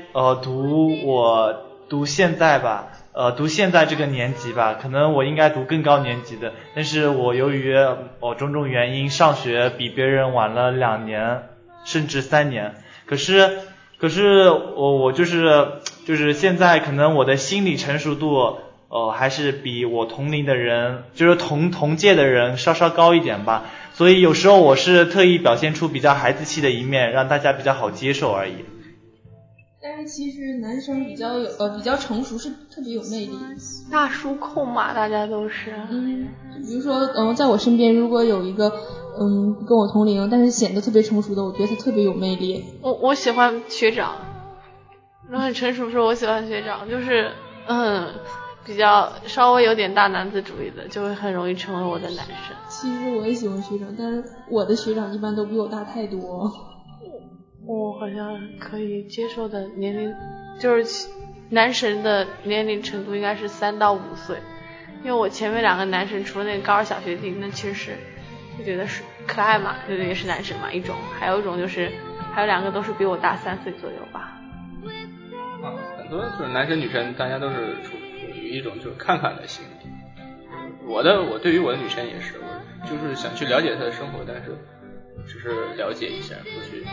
读现在吧，读现在这个年级吧，可能我应该读更高年级的，但是我由于种种原因上学比别人晚了2年甚至3年，可是我就是现在可能我的心理成熟度还是比我同龄的人，就是同届的人稍稍高一点吧，所以有时候我是特意表现出比较孩子气的一面，让大家比较好接受而已。 但是其实男生比较成熟是特别有魅力， 大叔控嘛，大家都是。 比如说在我身边如果有一个跟我同龄但是显得特别成熟的，我觉得他特别有魅力。 我喜欢学长，很成熟的时候我喜欢学长，就是比较稍微有点大男子主义的，就会很容易成为我的男神。 其实我也喜欢学长，但是我的学长一般都比我大太多。 我好像可以接受的年龄，就是男神的年龄程度应该是3到5岁，因为我前面2个男神，除了那个高二小学弟，那其实是就觉得是可爱嘛，对，也是男神嘛一种，还有一种就是还有2个都是比我大3岁左右吧。 很多就是男神女神，大家都是处于一种就是看看的心理。我对于我的女神也是，我就是想去了解她的生活，但是只是了解一下，不去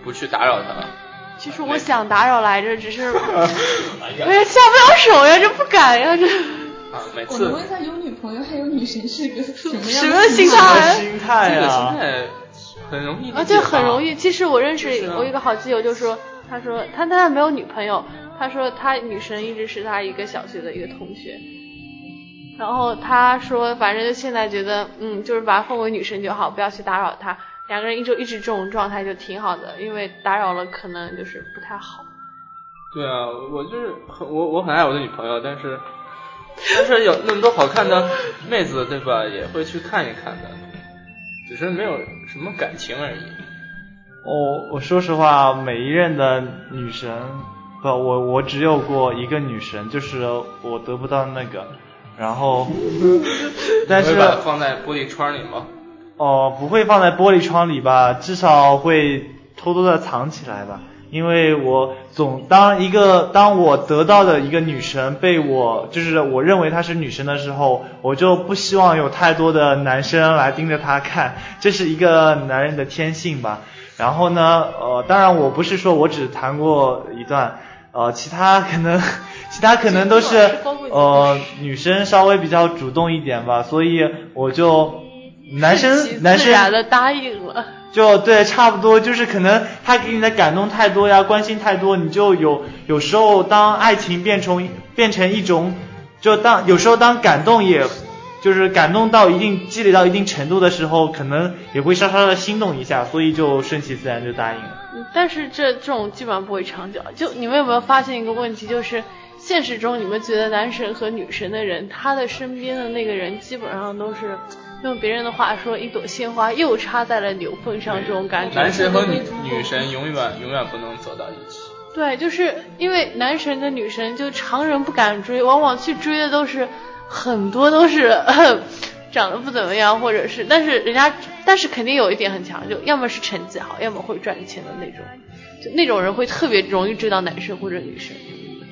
不去打扰他。 其实我想打扰来着，只是下不了手呀，这不敢呀，这。 每次我能问一下，有女朋友还有女神是个什么样的什么心态？ 心态这个心啊， 态很容易这很容易。其实我认识我一个好基友，就说他说他没有女朋友，他说他女神一直是他一个小学的一个同学。然后他说，反正现在觉得，就是把她奉为女神就好，不要去打扰她。两个人一直这种状态就挺好的，因为打扰了可能就是不太好。 对啊，我就是我很爱我的女朋友，但是有那么多好看的妹子，对吧？也会去看一看的，只是没有什么感情而已。 我说实话，每一任的女神，我只有过一个女神，就是我得不到那个。然后但是你会把它放在玻璃窗里吗？ 不会放在玻璃窗里吧，至少会偷偷的藏起来吧。因为我当我得到的一个女神被我认为她是女神的时候，我就不希望有太多的男生来盯着她看，这是一个男人的天性吧。然后呢当然我不是说我只谈过一段，其他可能都是女生稍微比较主动一点吧，所以我就男生自然的答应了。 就对，差不多就是可能他给你的感动太多呀，关心太多，你就有时候当爱情变成一种，有时候当感动也就是感动到积累到一定程度的时候，可能也会稍稍的心动一下，所以就顺其自然就答应了。 但是这种基本上不会长久。就你们有没有发现一个问题，就是现实中你们觉得男神和女神的人，他的身边的那个人基本上都是用别人的话说，一朵鲜花又插在了牛粪上，这种感觉。 男神和女神永远不能走到一起。对， 就是因为男神跟女神就常人不敢追，往往去追的都是很多都是长得不怎么样，或者是但是肯定有一点很强，就要么是成绩好，要么会赚钱的那种，就那种人会特别容易追到男生或者女生。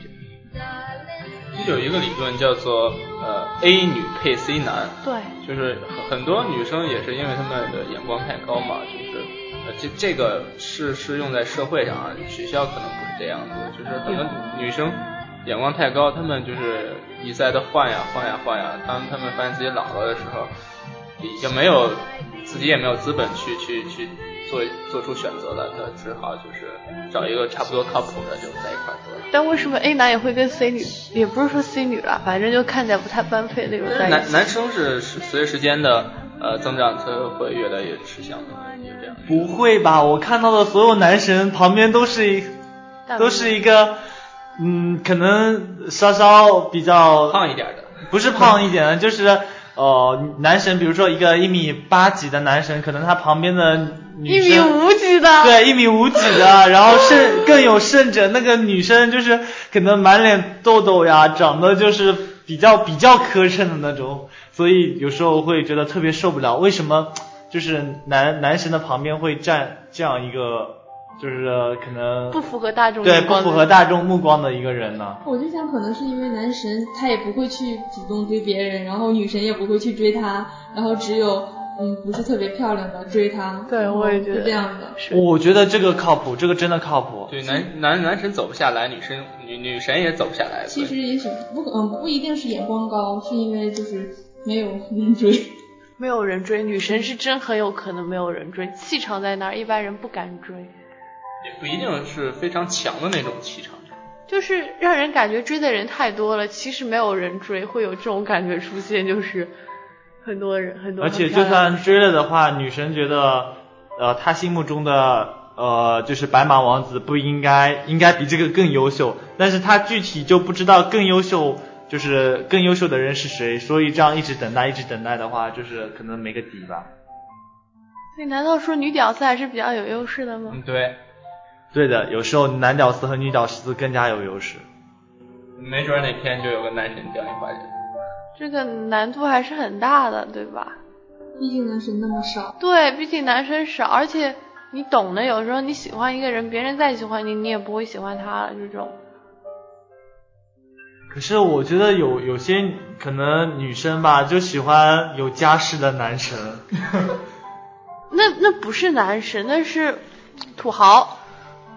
有一个理论叫做A 女配 C 男， 对， 就是很多女生也是因为她们的眼光太高嘛，就是这个是用在社会上啊，学校可能不是这样子，就是很多女生眼光太高，她们就是一再的换呀，当她们发现自己老了的时候，自己也没有资本去做出选择了，她只好就是找一个差不多靠谱的就在一块得了。 但为什么 A 男也会跟 C 女，也不是说 C 女啦，反正就看起来不太般配那种在一起。 男生是随着时间的增长，他会越来越吃香的，就这样。 不会吧？我看到的所有男神旁边都是一个可能稍稍比较胖一点的， 不是胖一点的，就是男神，比如说一个1.8米几的男神，可能他旁边的女生 1.5米几的， 对，1.5米几的，然后更有甚者，那个女生就是可能满脸痘痘呀，长得就是比较磕碜的那种，所以有时候会觉得特别受不了，为什么就是男神的旁边会站这样一个就是可能不符合大众目光的一个人呢？ 我就想可能是因为男神他也不会去主动追别人，然后女神也不会去追他，然后只有不是特别漂亮的追他。 对，我也觉得是这样的。 我觉得这个靠谱，这个真的靠谱。 对，男神走不下来，女神也走不下来。 其实也许不一定是眼光高，是因为就是没有人追。 没有人追，女神是真很有可能没有人追，气场在那儿，一般人不敢追。 也不一定是非常强的那种气场， 就是让人感觉追的人太多了，其实没有人追，会有这种感觉出现，就是很多人。而且就算追了的话，女神觉得她心目中的就是白马王子不应该比这个更优秀，但是她具体就不知道更优秀的人是谁，所以这样一直等待的话，就是可能没个底吧。 所以难道说女屌丝还是比较有优势的吗？ 对的，有时候男屌丝和女屌丝更加有优势。 没准哪天就有个男神掉你怀里。 这个难度还是很大的，对吧？ 毕竟男神那么少。 对，毕竟男生少，而且你懂的，有时候你喜欢一个人，别人再喜欢你，你也不会喜欢他了，这种。 可是我觉得有些可能女生吧，就喜欢有家室的男神。 那不是男神，那是土豪。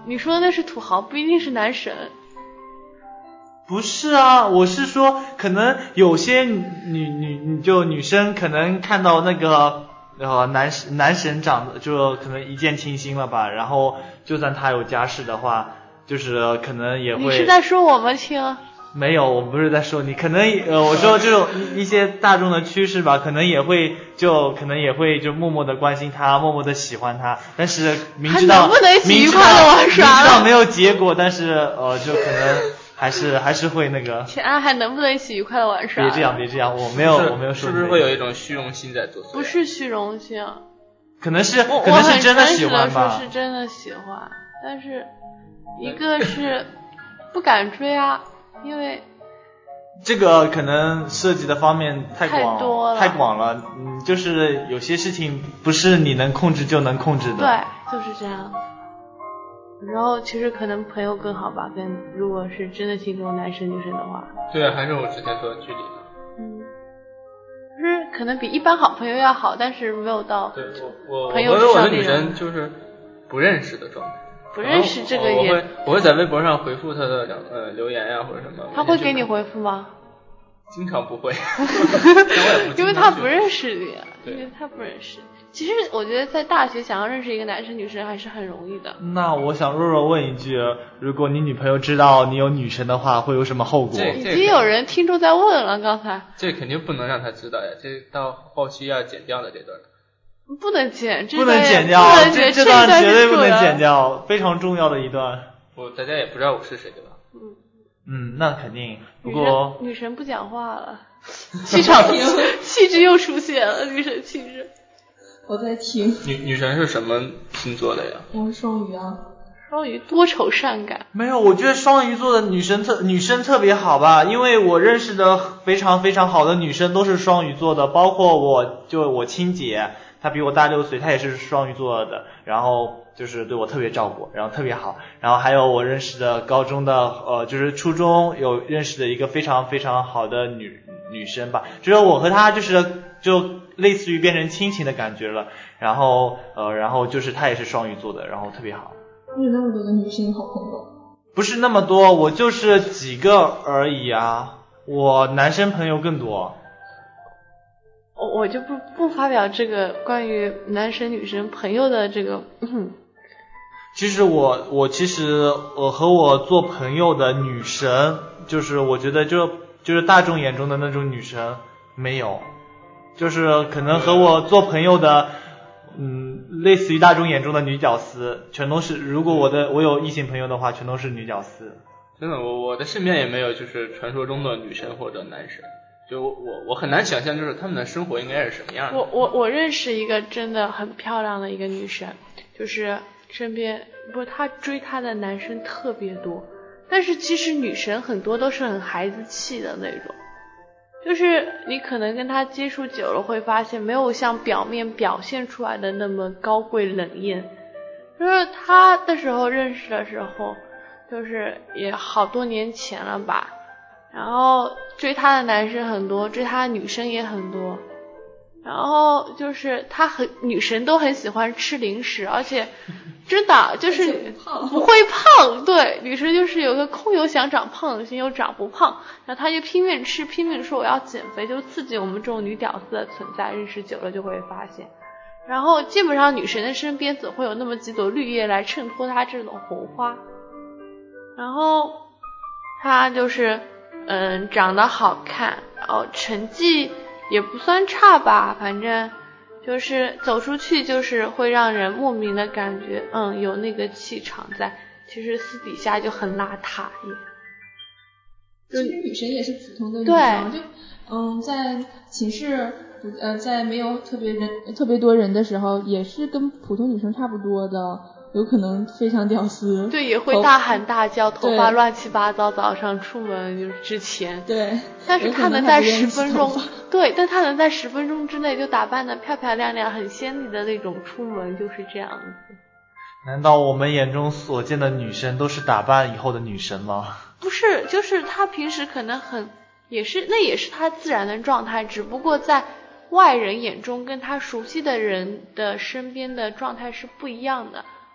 你说的那是土豪，不一定是男神。 不是啊，我是说可能有些女生可能看到那个男神长得就可能一见倾心了吧，然后就算他有家室的话，就是可能也会。 你是在说我吗，亲？ 没有，我不是在说你，可能我说这种一些大众的趋势吧，可能也会就默默的关心他，默默的喜欢他，但是明知道明知道没有结果，但是就可能还是会那个。 前岸还能不能一起愉快的玩耍？ 别这样，我没有说。 是不是会有一种虚荣心在作祟？ 不是虚荣心， 可能是真的喜欢吧。 我很诚实的说是真的喜欢，但是一个是不敢追啊。因为这个可能涉及的方面太广了，就是有些事情不是你能控制就能控制的。 对，就是这样。然后其实可能朋友更好吧，如果是真的心中男神女神的话。 对，还是我之前说的距离嘛。 就是可能比一般好朋友要好，但是没有到朋友我的女神就是不认识的状态。 不认识这个也， 我会在微博上回复他的留言呀或者什么。 他会给你回复吗？ 经常不会， 因为他不认识你，因为他不认识。其实我觉得在大学想要认识一个男生女生还是很容易的。 那我想若若问一句，如果你女朋友知道你有女神的话，会有什么后果？ 已经有人听众在问了，刚才。 这肯定不能让他知道呀，这到后期要剪掉的这段。 不能剪， 不能剪掉，这段绝对不能剪掉，非常重要的一段。 大家也不知道我是谁对吧？ 那肯定。不过女神不讲话了，气质又出现了，女神气质。 我在听。 女神是什么星座的呀？ 我是双鱼啊。 双鱼多愁善感。 没有，我觉得双鱼座的女生特别好吧，因为我认识的非常非常好的女生都是双鱼座的，包括我亲姐。她比我大6岁，她也是双鱼座的，然后就是对我特别照顾，然后特别好。然后还有我认识的高中的就是初中有认识的一个非常非常好的女生吧，就是我和她就类似于变成亲情的感觉了。然后就是她也是双鱼座的，然后特别好。 你有那么多的女性好朋友？ 不是那么多，我就是几个而已啊，我男生朋友更多。 我就不发表这个关于男神女神朋友的这个。 其实我和我做朋友的女神，就是我觉得就是大众眼中的那种女神没有，就是可能和我做朋友的类似于大众眼中的女屌丝，全都是，如果我有异性朋友的话，全都是女屌丝。 真的，我的身边也没有就是传说中的女神或者男神。就我很难想象，就是他们的生活应该是什么样的。 我认识一个真的很漂亮的一个女生，就是身边她追她的男生特别多，但是其实女神很多都是很孩子气的那种，就是你可能跟她接触久了会发现，没有像表面表现出来的那么高贵冷艳。就是她的时候认识的时候，就是也好多年前了吧。然后追她的男生很多，追她的女生也很多。然后就是女神都很喜欢吃零食，而且真的就是不会胖。对，女神就是有个空有想长胖的心，又长不胖，然后她就拼命吃，拼命说我要减肥，就刺激我们这种女屌丝的存在。认识久了就会发现，然后基本上女神的身边总会有那么几朵绿叶来衬托她这种红花。然后她就是长得好看，然后成绩也不算差吧，反正就是走出去就是会让人莫名的感觉有那个气场在，其实私底下就很邋遢其实女神也是普通的女生，就在寝室在没有特别多人的时候，也是跟普通女生差不多的，有可能非常屌丝。 对，也会大喊大叫，头发乱七八糟，早上出门就是之前。 对。 但是她能在10分钟，对，但她能在10分钟之内就打扮得漂漂亮亮，很鲜丽的那种出门，就是这样子。 难道我们眼中所见的女神都是打扮以后的女神吗？ 不是，就是她平时可能也是她自然的状态，只不过在外人眼中跟她熟悉的人的身边的状态是不一样的。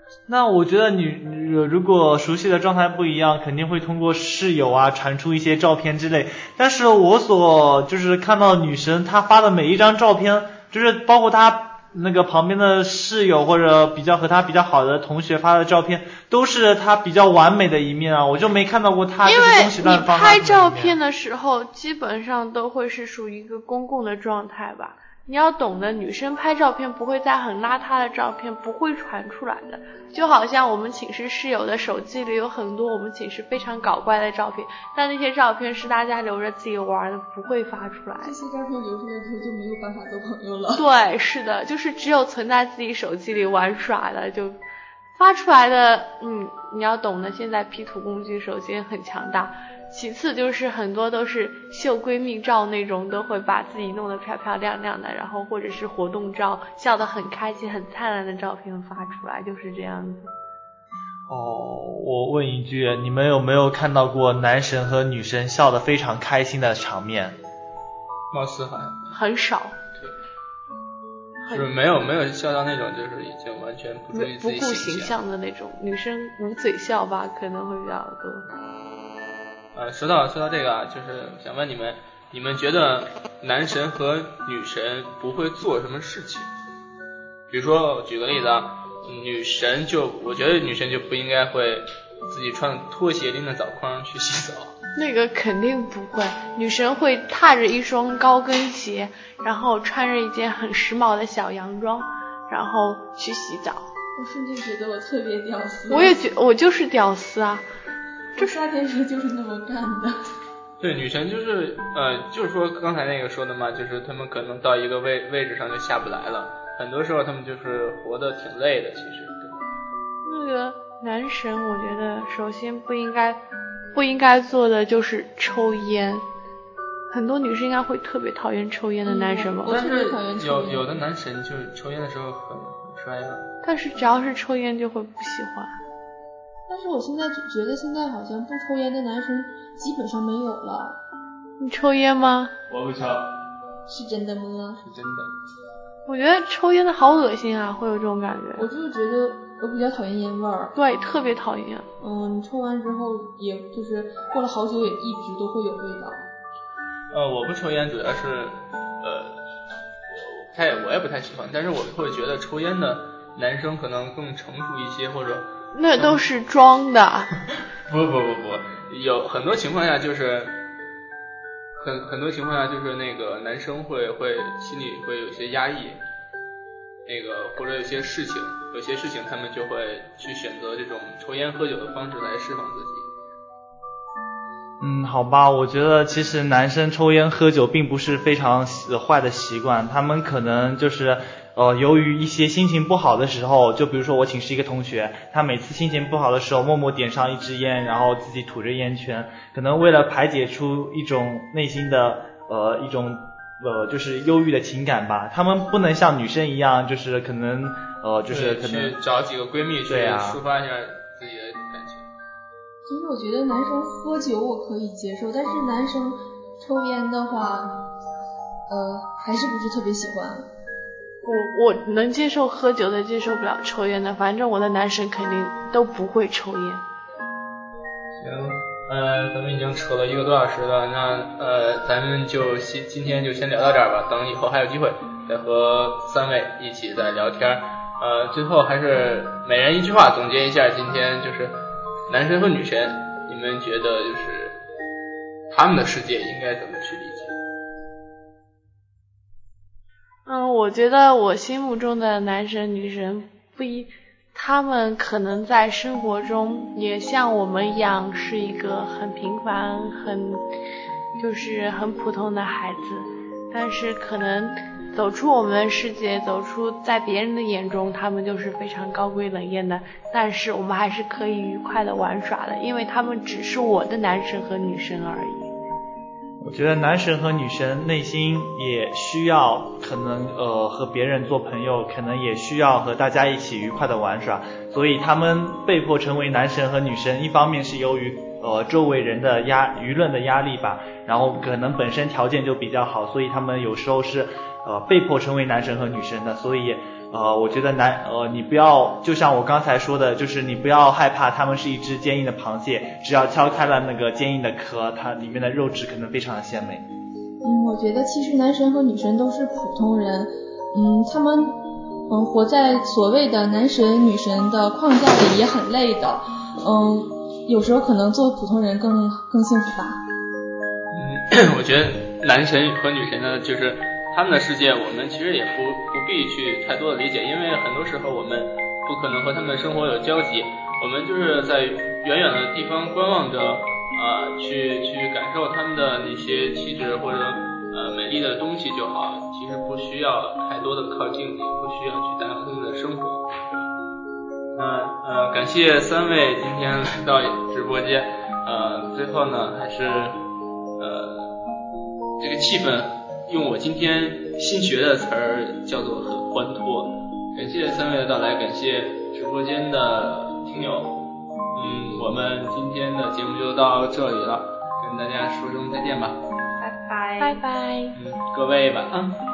那我觉得如果熟悉的状态不一样，肯定会通过室友啊传出一些照片之类。但是我就是看到女神她发的每一张照片，就是包括她那个旁边的室友或者和她比较好的同学发的照片，都是她比较完美的一面啊，我就没看到过她就是东西乱放。 因为你拍照片的时候，基本上都会是属于一个公共的状态吧。你要懂得，女生拍照片不会在很邋遢的照片不会传出来的，就好像我们寝室室友的手机里有很多我们寝室非常搞怪的照片，但那些照片是大家留着自己玩的，不会发出来。 这些照片留出来之后就没有办法做朋友了。 对，是的，就是只有存在自己手机里玩耍的，就发出来的，你要懂得，现在 P 图工具首先很强大，其次就是很多都是秀闺蜜照那种，都会把自己弄得漂漂亮亮的，然后或者是活动照，笑得很开心很灿烂的照片发出来，就是这样子。 我问一句，你们有没有看到过男神和女神笑得非常开心的场面？ 貌似好像很少。 对，就是没有笑到那种就是已经完全不注意自己不顾形象的那种，女生捂嘴笑吧可能会比较多。 说到这个啊，就是想问你们觉得男神和女神不会做什么事情？比如说举个例子啊，我觉得女神就不应该会自己穿拖鞋拎着澡筐去洗澡。 那个肯定不会，女神会踏着一双高跟鞋，然后穿着一件很时髦的小洋装，然后去洗澡。 我瞬间觉得我特别屌丝。 我也觉得我就是屌丝啊， 这夏天时就是那么干的。 对，女神就是就是说刚才那个说的嘛，就是他们可能到一个位置上就下不来了，很多时候他们就是活得挺累的，其实。 那个男神我觉得首先不应该做的就是抽烟，很多女生应该会特别讨厌抽烟的男神吧。 我特别讨厌抽烟。 有的男神就抽烟的时候很帅吧， 但是只要是抽烟就会不喜欢。 但是我现在觉得现在好像不抽烟的男生基本上没有了。 你抽烟吗？ 我不抽。 是真的吗？ 是真的。 我觉得抽烟的好恶心啊，会有这种感觉。 我就是觉得我比较讨厌烟味儿。 对，特别讨厌。 你抽完之后也就是过了好久也一直都会有味道。 我不抽烟主要是我也不太喜欢，但是我会觉得抽烟的男生可能更成熟一些，或者那都是装的。 不，有很多情况下就是很多情况下就是那个男生会心里会有些压抑，那个或者有些事情他们就会去选择这种抽烟喝酒的方式来释放自己。 好吧，我觉得其实男生抽烟喝酒并不是非常坏的习惯，他们可能就是由于一些心情不好的时候，就比如说我寝室一个同学，他每次心情不好的时候默默点上一支烟，然后自己吐着烟圈，可能为了排解出一种内心的一种就是忧郁的情感吧。他们不能像女生一样，就是可能就是可能去找几个闺蜜去抒发一下自己的感情。 其实我觉得男生喝酒我可以接受，但是男生抽烟的话还是不是特别喜欢。 我能接受喝酒的，接受不了抽烟的，反正我的男神肯定都不会抽烟。 行，咱们已经扯了1个多小时了，那咱们就今天就先聊到这儿吧，等以后还有机会再和3位一起再聊天。最后还是每人一句话总结一下今天就是男神和女神，你们觉得就是他们的世界应该怎么去理解？ 我觉得我心目中的男神女神他们可能在生活中也像我们一样是一个很平凡就是很普通的孩子，但是可能走出我们的世界，走出在别人的眼中他们就是非常高贵冷艳的，但是我们还是可以愉快的玩耍的，因为他们只是我的男神和女神而已。 我觉得男神和女神内心也需要可能和别人做朋友，可能也需要和大家一起愉快的玩耍，所以他们被迫成为男神和女神，一方面是由于周围人的舆论的压力吧，然后可能本身条件就比较好，所以他们有时候是被迫成为男神和女神的。所以我觉得你不要，就像我刚才说的，就是你不要害怕他们是一只坚硬的螃蟹，只要敲开了那个坚硬的壳，它里面的肉质可能非常的鲜美。 我觉得其实男神和女神都是普通人，他们活在所谓的男神女神的框架里也很累的，有时候可能做普通人更幸福吧。 我觉得男神和女神呢，就是他们的世界，我们其实也不必去太多的理解，因为很多时候我们不可能和他们的生活有交集，我们就是在远远的地方观望着，去感受他们的那些气质或者美丽的东西就好，其实不需要太多的靠近，也不需要去打扰他们的生活。感谢3位今天来到直播间，最后呢还是这个气氛用我今天新学的词儿叫做很欢脱。感谢3位的到来，感谢直播间的听友。我们今天的节目就到这里了，跟大家说声再见吧。 拜拜。 各位晚安。